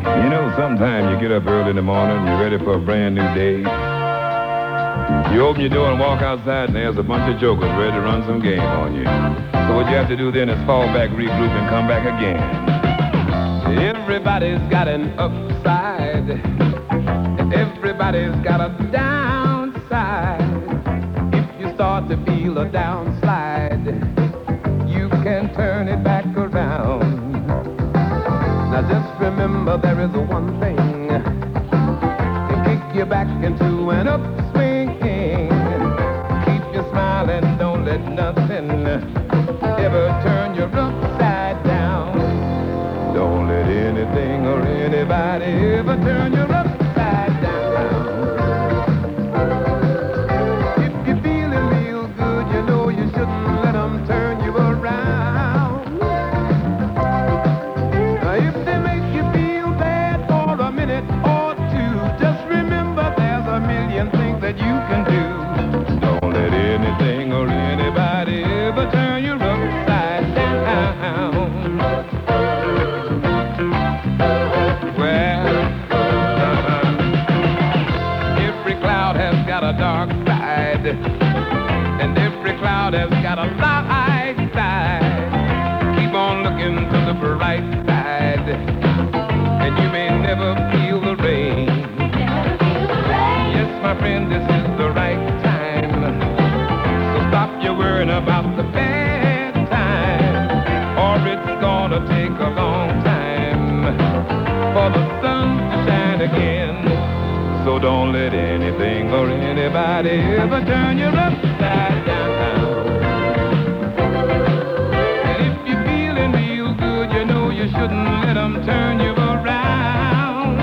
You know, sometimes you get up early in the morning, you're ready for a brand new day. You open your door and walk outside, and there's a bunch of jokers ready to run some game on you. So what you have to do then is fall back, regroup, and come back again. Everybody's got an upside. Everybody's got a downside. If you start to feel a downslide, you can turn it back around. Now just remember there is one thing can kick you back into an upswing. Keep you smiling, don't let nothing ever turn you upside down. Don't let anything or anybody ever turn you upside down. If you're feeling real good, you know you shouldn't let them turn you around. Now, if they make you feel bad for a minute or two, just remember there's a million things that you can do. Don't let anything or anybody ever turn you upside down. Well, uh, every cloud has got a dark side, and every cloud has got a light side. Keep on looking to the bright side, and you may never feel the rain. Yes, my friend, this is the right time. So stop your worrying about the bad time, or it's gonna take a long time for the sun to shine again. So don't let anything or anybody ever turn you upside down. And if you're feeling real good, you know you shouldn't let them turn you around.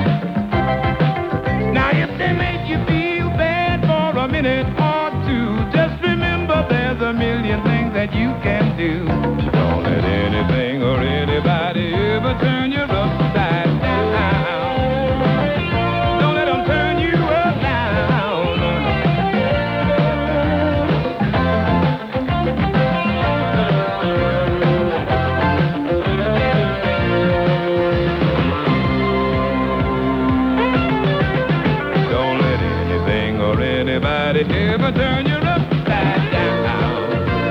Now if they make you feel bad for a minute or two, just remember there's a million things that you can do. Don't let anything or anybody ever turn you upside down. Don't let them turn you around. Don't let anything or anybody ever turn you upside down.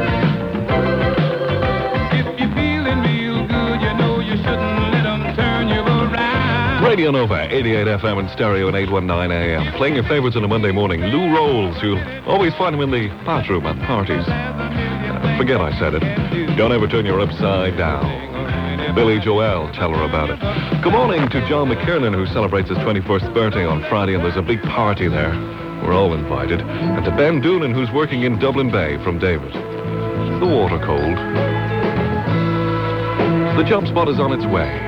If you're feeling real good, you know you shouldn't let them turn you around. Radio Nova, eighty-eight F M in stereo and eight nineteen A M. Playing your favorites on a Monday morning. Lou Rolls, you'll always find him in the bathroom at parties. Uh, forget I said it. Don't ever turn your upside down. Billy Joel, tell her about it. Good morning to John McKiernan, who celebrates his twenty-first birthday on Friday, and there's a big party there. We're all invited. And to Ben Doonan, who's working in Dublin Bay, from David. Is the water cold? The jump spot is on its way.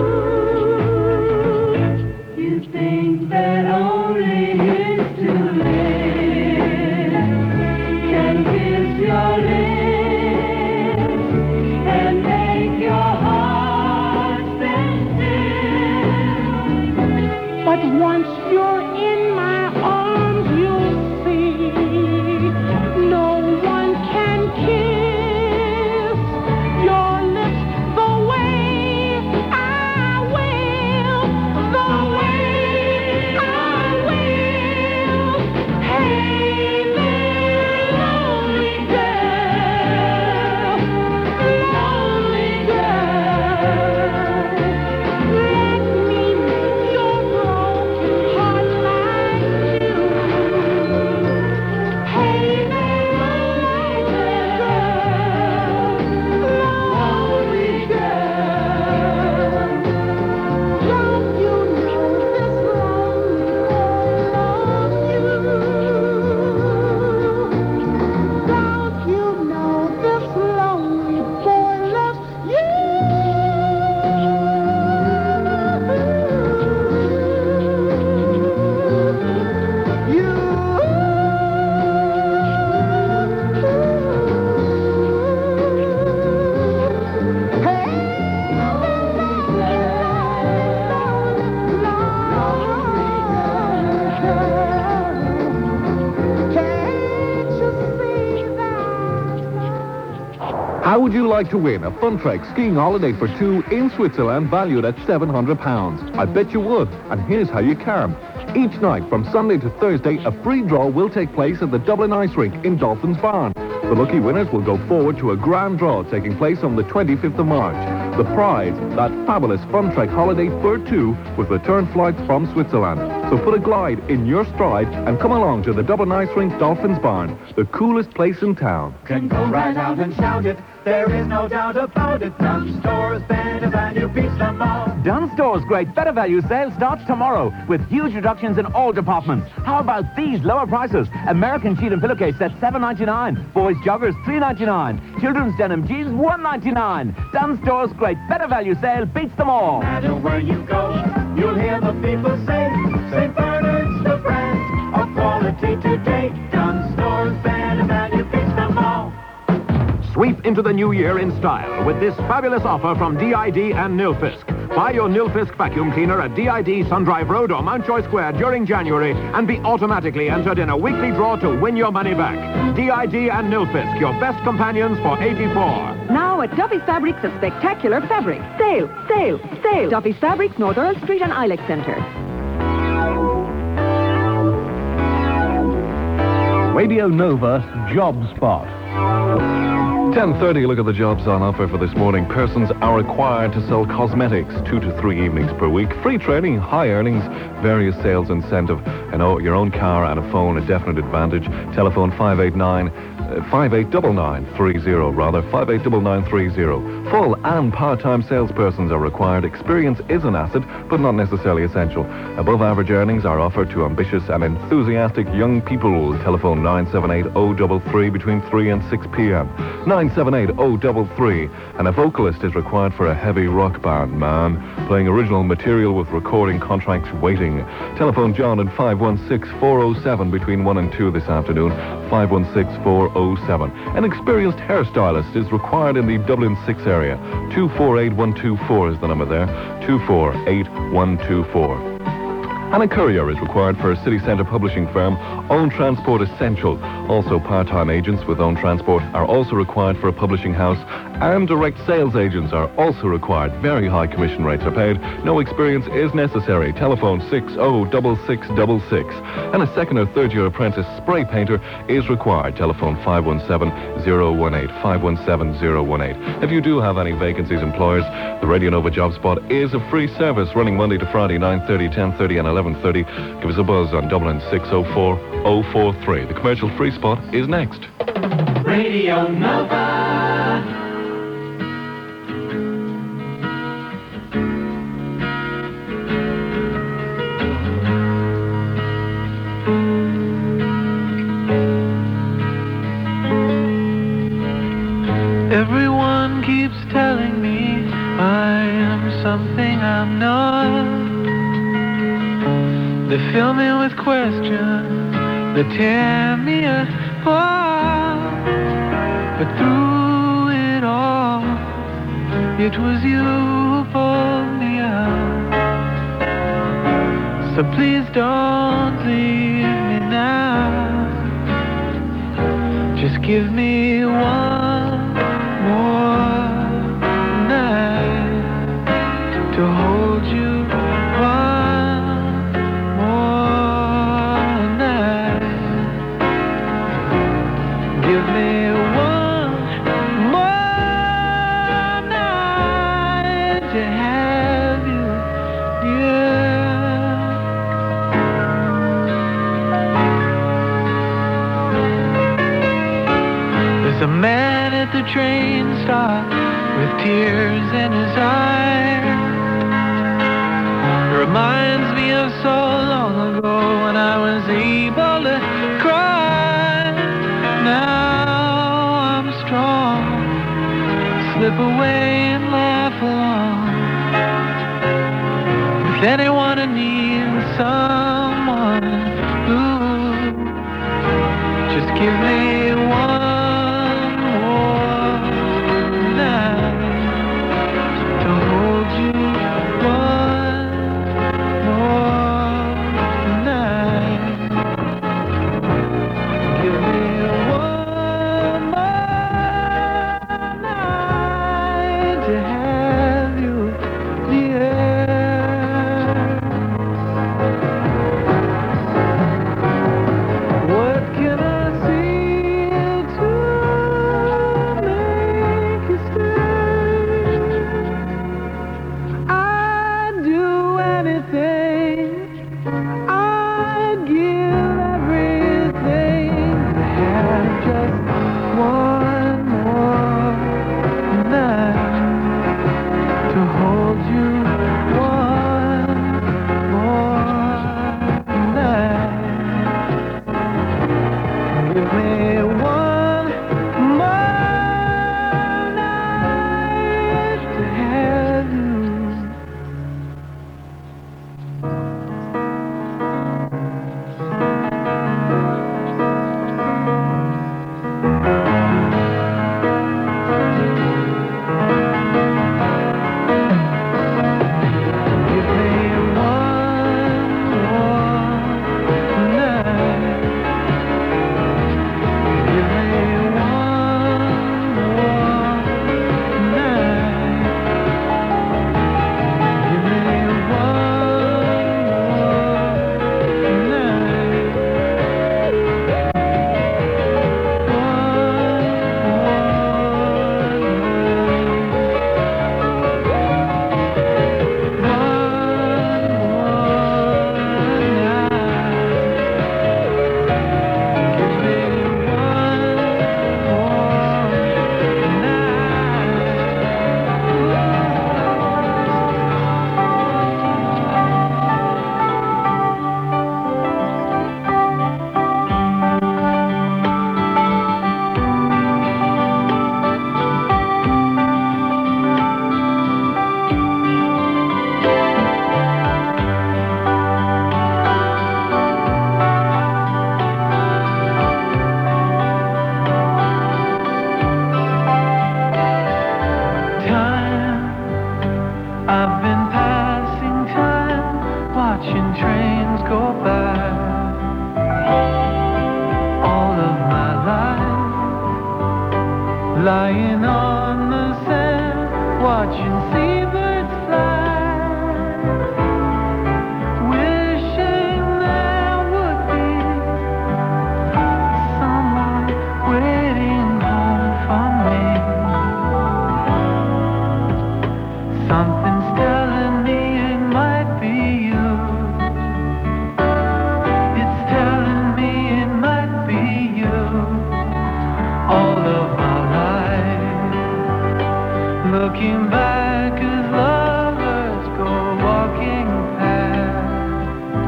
Think that only it's too late. Once you're in my arms, you'll see no one can kiss your lips the way I will, the way I will. Hey there, lonely girl, lonely girl, let me make your broken heart like you. Hey there, lonely girl, lonely girl, don't you know this lonely boy loves you? Don't you know this lonely boy loves How would you like to win a Funtrek skiing holiday for two in Switzerland valued at seven hundred pounds? I bet you would, and here's how you can. Each night from Sunday to Thursday, a free draw will take place at the Dublin Ice Rink in Dolphins Barn. The lucky winners will go forward to a grand draw taking place on the twenty-fifth of March. The prize, that fabulous Funtrek holiday for two with return flights from Switzerland. So put a glide in your stride and come along to the Dublin Ice Rink Dolphins Barn, the coolest place in town. Can go right out and shout it, there is no doubt about it. Dunn Stores, better value beats them all. Dunn Stores' great better value sale starts tomorrow with huge reductions in all departments. How about these lower prices? American sheet and pillowcase set seven ninety-nine, boys joggers three ninety-nine, children's denim jeans one ninety-nine. Dunn Stores' great better value sale beats them all. No matter where you go, you'll hear the people say, Saint Bernard's the brand of quality today. Dunn Stores, better value beats them all. Sweep into the new year in style with this fabulous offer from D I D and Nilfisk. Buy your Nilfisk vacuum cleaner at D I D Sundrive Road or Mountjoy Square during January and be automatically entered in a weekly draw to win your money back. D I D and Nilfisk, your best companions for eighty-four. Now at Duffy's Fabrics, a spectacular fabric. Sale, sale, sale. Duffy's Fabrics, North Earl Street and Ilex Centre. Radio Nova Job Spot. ten thirty, look at the jobs on offer for this morning. Persons are required to sell cosmetics two to three evenings per week. Free training, high earnings, various sales incentive, and oh, your own car and a phone, a definite advantage. Telephone five eight nine, five eight nine nine three zero, rather, five eight nine nine three zero. Full and part-time salespersons are required. Experience is an asset, but not necessarily essential. Above average earnings are offered to ambitious and enthusiastic young people. Telephone nine seven eight oh three three between three and six p.m. nine seven eight oh three three. And a vocalist is required for a heavy rock band, man. Playing original material with recording contracts waiting. Telephone John at five one six four oh seven between one and two this afternoon. five one six four oh seven. An experienced hairstylist is required in the Dublin six area. two four eight one two four is the number there. two four eight one two four. And a courier is required for a city centre publishing firm. Own transport essential. Also part-time agents with own transport are also required for a publishing house. And direct sales agents are also required. Very high commission rates are paid. No experience is necessary. Telephone six oh six six six six. And a second or third year apprentice spray painter is required. Telephone five one seven oh one eight, five one seven oh one eight. If you do have any vacancies, employers, the Radio Nova Job Spot is a free service running Monday to Friday, nine thirty, ten thirty and eleven thirty. Give us a buzz on Dublin six oh four oh four three. The commercial free spot is next. Radio Nova. Everyone keeps telling me I am something I'm not. They fill me with questions, they tear me apart. But through it all, it was you who pulled me out. So please don't leave me now. Just give me one more night to hold you. One more night. Give me one more night to have you, dear. There's a man at the train stop with tears in his eyes. Reminds me of so long ago when I was able to cry. Now I'm strong, slip away and laugh along with anyone who needs someone. Ooh, just give me one more night to hold you. One more night. Give me one more night to have you, dear. What can I see to make you stay? I'd do anything. I'd give everything to have just one more night to hold you. One more night. Give me one more night to have you. Give me one more night. Give me one more night. Give me Time, I've been passing time, watching trains go by. All of my life, lying on the sand, watching seabirds fly. Wishing there would be someone waiting home for me. Something's telling me it might be you. It's telling me it might be you. All of my life, looking back as lovers go walking past.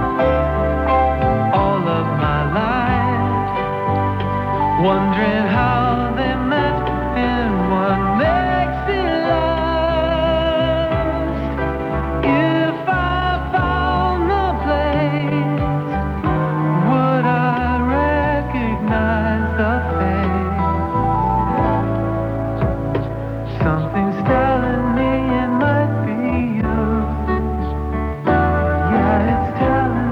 All of my life, wondering how they met and what makes it last. If I found the place, would I recognize the face? Something's telling me it might be you. Yeah, it's telling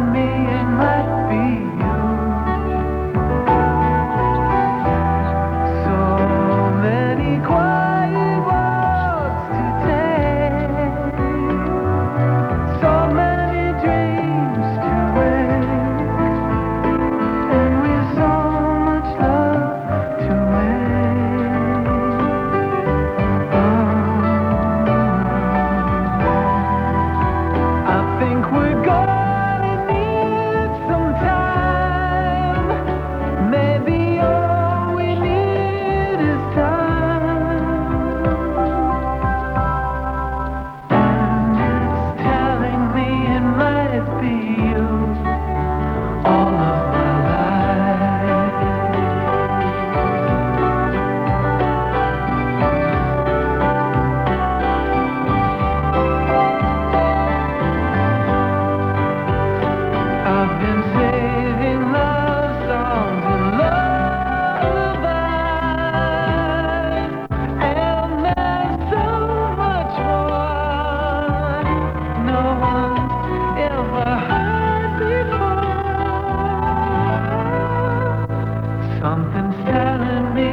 Something's telling me